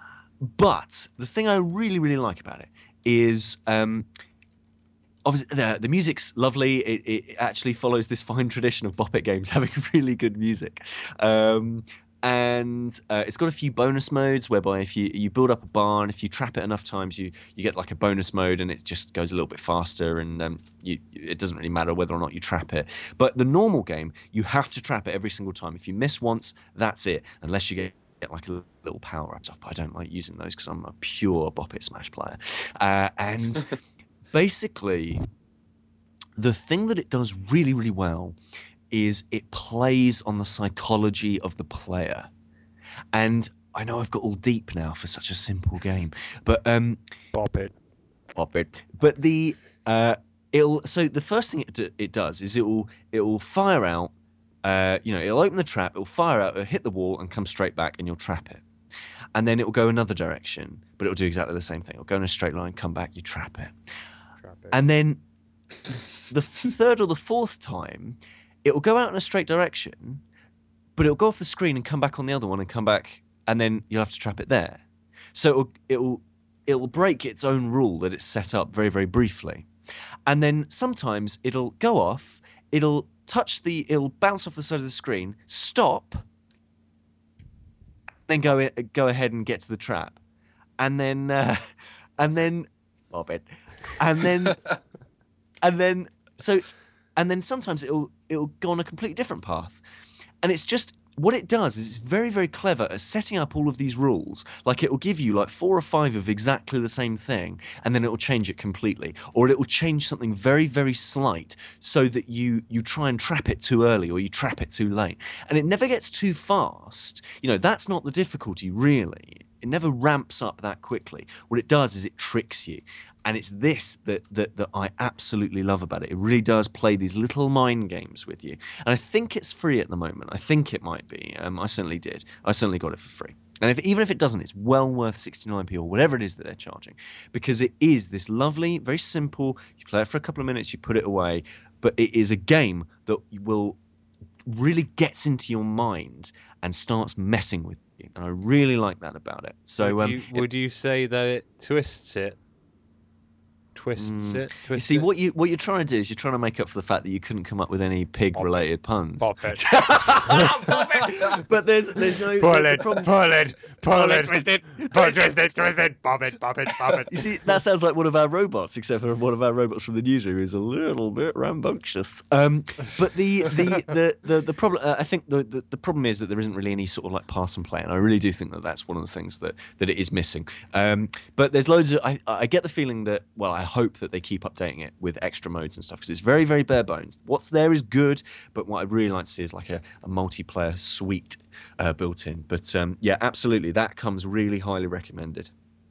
but the thing I really, really like about it is, um, obviously, the the music's lovely. It, it actually follows this fine tradition of Bop It games having really good music. Um, And uh, it's got a few bonus modes whereby if you, you build up a bar and if you trap it enough times, you, you get like a bonus mode and it just goes a little bit faster, and um, you, it doesn't really matter whether or not you trap it. But the normal game, you have to trap it every single time. If you miss once, that's it, unless you get, get like a little power up. I don't like using those because I'm a pure Bop It Smash player. Uh, and basically, the thing that it does really, really well is it plays on the psychology of the player. And I know I've got all deep now for such a simple game, but um Bop it. Bop it. But the uh it'll so the first thing it, do, it does is it will it will fire out uh you know it'll open the trap, it'll fire out, it'll hit the wall and come straight back, and you'll trap it. And then it will go another direction, but it'll do exactly the same thing. It'll go in a straight line, come back, you trap it. Trap it. And then the third or the fourth time, it will go out in a straight direction, but it'll go off the screen and come back on the other one and come back, and then you'll have to trap it there. So it'll it'll, it'll break its own rule that it's set up very, very briefly. And then sometimes it'll go off, it'll touch the, it'll bounce off the side of the screen, stop, then go in, go ahead and get to the trap, and then uh, and then bob it, and then and then so and then sometimes it'll it'll go on a completely different path, and it's just what it does is it's very very clever at setting up all of these rules. Like it will give you like four or five of exactly the same thing, and then it will change it completely, or it will change something very very slight so that you you try and trap it too early or you trap it too late, and it never gets too fast. You know, that's not the difficulty really. It never ramps up that quickly. What it does is it tricks you. And it's this that, that that I absolutely love about it. It really does play these little mind games with you. And I think it's free at the moment. I think it might be. Um, I certainly did. I certainly got it for free. And if, even if it doesn't, it's well worth sixty-nine p or whatever it is that they're charging. Because it is this lovely, very simple, you play it for a couple of minutes, you put it away. But it is a game that will really gets into your mind and starts messing with you. And I really like that about it. So would you, um, would you say that it twists it? Twists Mm. it. You Twists see, it? what you what you're trying to do is you're trying to make up for the fact that you couldn't come up with any pig-related puns. Bop it. But there's there's no Pull the it, problem- pull it, pull it, twist it, pull, twist it, twist it, bob it, bob it, bob it. You see, that sounds like one of our robots, except for one of our robots from the newsroom who's a little bit rambunctious. Um, but the the the the, the problem, uh, I think the, the the problem is that there isn't really any sort of like pass and play, and I really do think that that's one of the things that that it is missing. Um, but there's loads of I I get the feeling that well, I hope that they keep updating it with extra modes and stuff because it's very very bare bones. What's there is good, but what I'd really like to see is like a, a multiplayer suite uh, built in. But um, yeah, absolutely, that comes really highly recommended.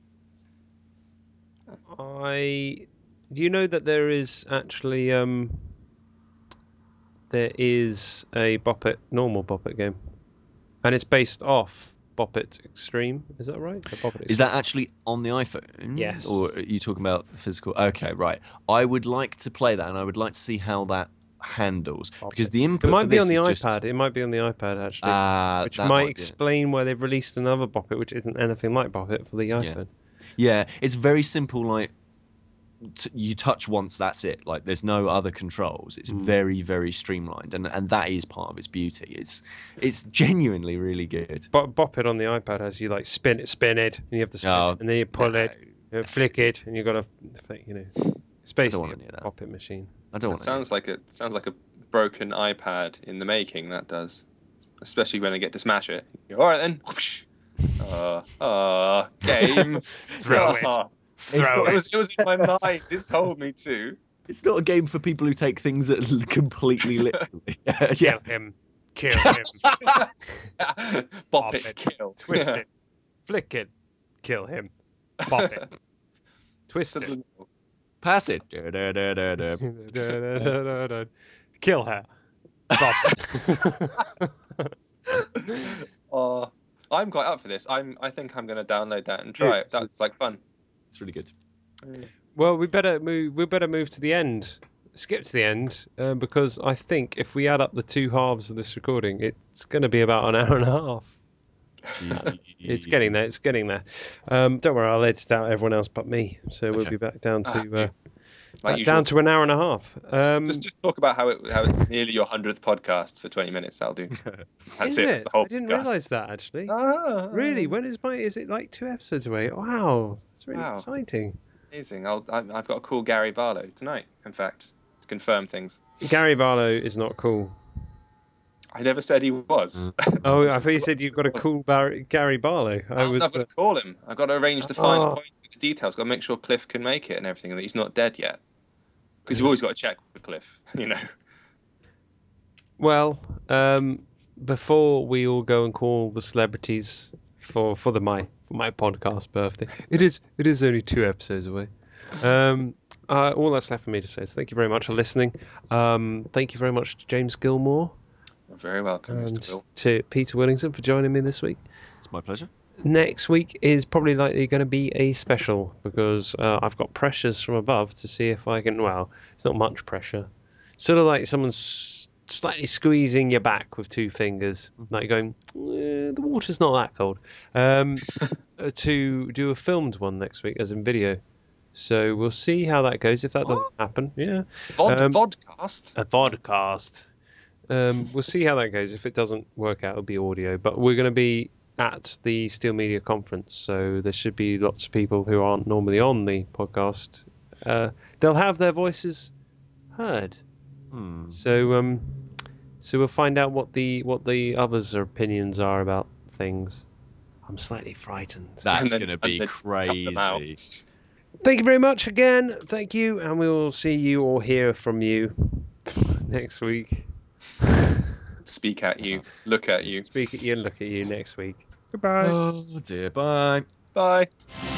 I do you know that there is actually um there is a Bop It normal Bop It game, and it's based off Bop It Extreme. Is that right? The Bop It Is that actually on the iPhone? Yes. Or are you talking about physical? Okay, right. I would like to play that, and I would like to see how that handles Bop because It. the input It might for be this on the is iPad. just- It might be on the iPad actually, Ah, which that might be it. explain why they've released another Bop It, which isn't anything like Bop It for the iPhone. Yeah, it's very simple. Like t- you touch once, that's it. Like there's no other controls. It's Mm. very, very streamlined, and and that is part of its beauty. It's it's genuinely really good. But Bop It on the iPad has you like spin it, spin it, and you have to spin Oh, it, and then you pull no. it, you flick it, and you got to, you know, it's don't basically wanna do a that. Bop It machine. I don't It want to. sounds like it sounds like a broken iPad in the making. That does, especially when they get to smash it. You go, all right then. Uh, uh, game. Throw it. Ah. Throw It it. was, it was in my mind. It told me to. It's not a game for people who take things completely literally. yeah. Kill him. Kill him. Bop Bop it, it. kill. Twist it. Flick it. Kill him. Bop it. Twist it. Pass it. Da, da, da, da, da. Kill her. Bop it. Uh, I'm quite up for this. I'm. I think I'm going to download that and try it. It's- That's like fun. It's really good. Well, we better move. We better move to the end. Skip to the end uh, because I think if we add up the two halves of this recording, it's going to be about an hour and a half. It's getting there. It's getting there. Um, don't worry, I'll edit out everyone else but me. So we'll Okay. be back down to Ah, uh, Like back usual. down to an hour and a half. Um, Just just talk about how it how it's nearly your hundredth podcast for twenty minutes. That'll do. That's is it. it? That's the whole I didn't podcast. realise that actually. Ah, Really? When is my? Is it like two episodes away? Wow, that's really Wow. exciting. Amazing. I'll, I, I've got to call Gary Barlow tonight. In fact, to confirm things. Gary Barlow is not cool. I never said he was. Oh, I thought you said you've got a cool Bar- Gary Barlow. I I'll was. never Uh, call him. I've got to arrange the finer Oh. points, the details. Got to make sure Cliff can make it and everything, and that he's not dead yet. Because you've always got to check with Cliff, you know. well, um, before we all go and call the celebrities for for the my for my podcast birthday, it is it is only two episodes away. Um, uh, all that's left for me to say is thank you very much for listening. Um, thank you very much to James Gilmore You're very welcome, and Mister Will. to Peter Willington for joining me this week. It's my pleasure. Next week is probably likely going to be a special because uh, I've got pressures from above to see if I can. Well, it's not much pressure. Sort of like someone's slightly squeezing your back with two fingers, like going, eh, the water's not that cold. Um, uh, to do a filmed one next week, as in video. So we'll see how that goes. If that doesn't happen, yeah, Vod, Um, vodcast. a vodcast. Um, we'll see how that goes. If it doesn't work out, it'll be audio. But we're going to be at the Steel Media Conference, so there should be lots of people who aren't normally on the podcast. Uh, they'll have their voices heard. Hmm. So um, so we'll find out what the what the others' opinions are about things. I'm slightly frightened. That's then- going to and be then cut them out. crazy. Thank you very much again. Thank you, and we will see you or hear from you next week. Speak at you. Look at you. Speak at you and look at you next week. Goodbye. Oh dear, bye. Bye.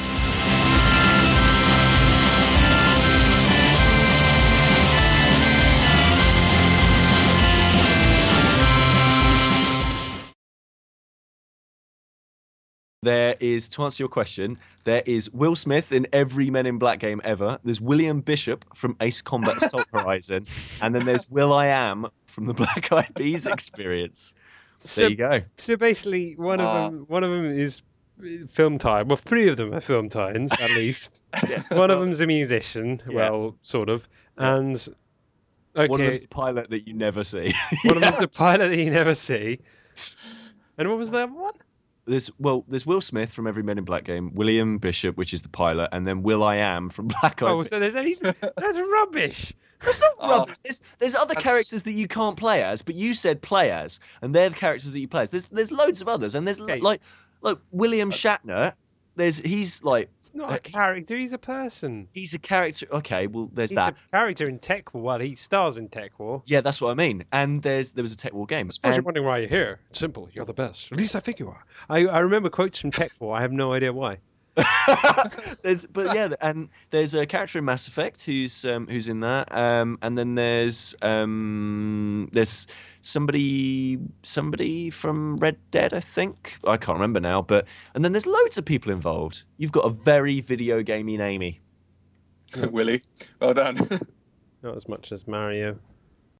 There is, to answer your question, there is Will Smith in every Men in Black game ever. There's William Bishop from Ace Combat Assault Horizon. And then there's Will I Am from the Black Eyed Peas experience. So, There you go. so basically, one Ah. of them, one of them is film time. Well, three of them are film times at least. One of them's a musician. Yeah. Well, sort of. And okay, One of them's a pilot that you never see. one of them's a pilot that you never see. And what was the other one? There's well, there's Will Smith from every Men in Black game, William Bishop, which is the pilot, and then Will I Am from Black Eyed Oh, Peas. so there's any. That's rubbish. That's not Oh, rubbish. There's, there's other that's- characters that you can't play as, but you said play as, and they're the characters that you play as. There's there's loads of others, and there's Okay. like like William Shatner. There's he's like It's not Uh, a character. He's a person. he's a character. Okay, well there's He's that. a character in Tech War. Well, he stars in Tech War. Yeah, that's what I mean. And there's there was a Tech War game. I suppose you're And- wondering why you're here. It's simple. You're the best. At least I think you are. I, I remember quotes from Tech War. I have no idea why. there's but yeah, and there's a character in Mass Effect who's um, who's in that, um, and then there's um, there's somebody somebody from Red Dead, I think. I can't remember now, but and then there's loads of people involved. You've got a very video gamey Amy. Willie. Well done. Not as much as Mario.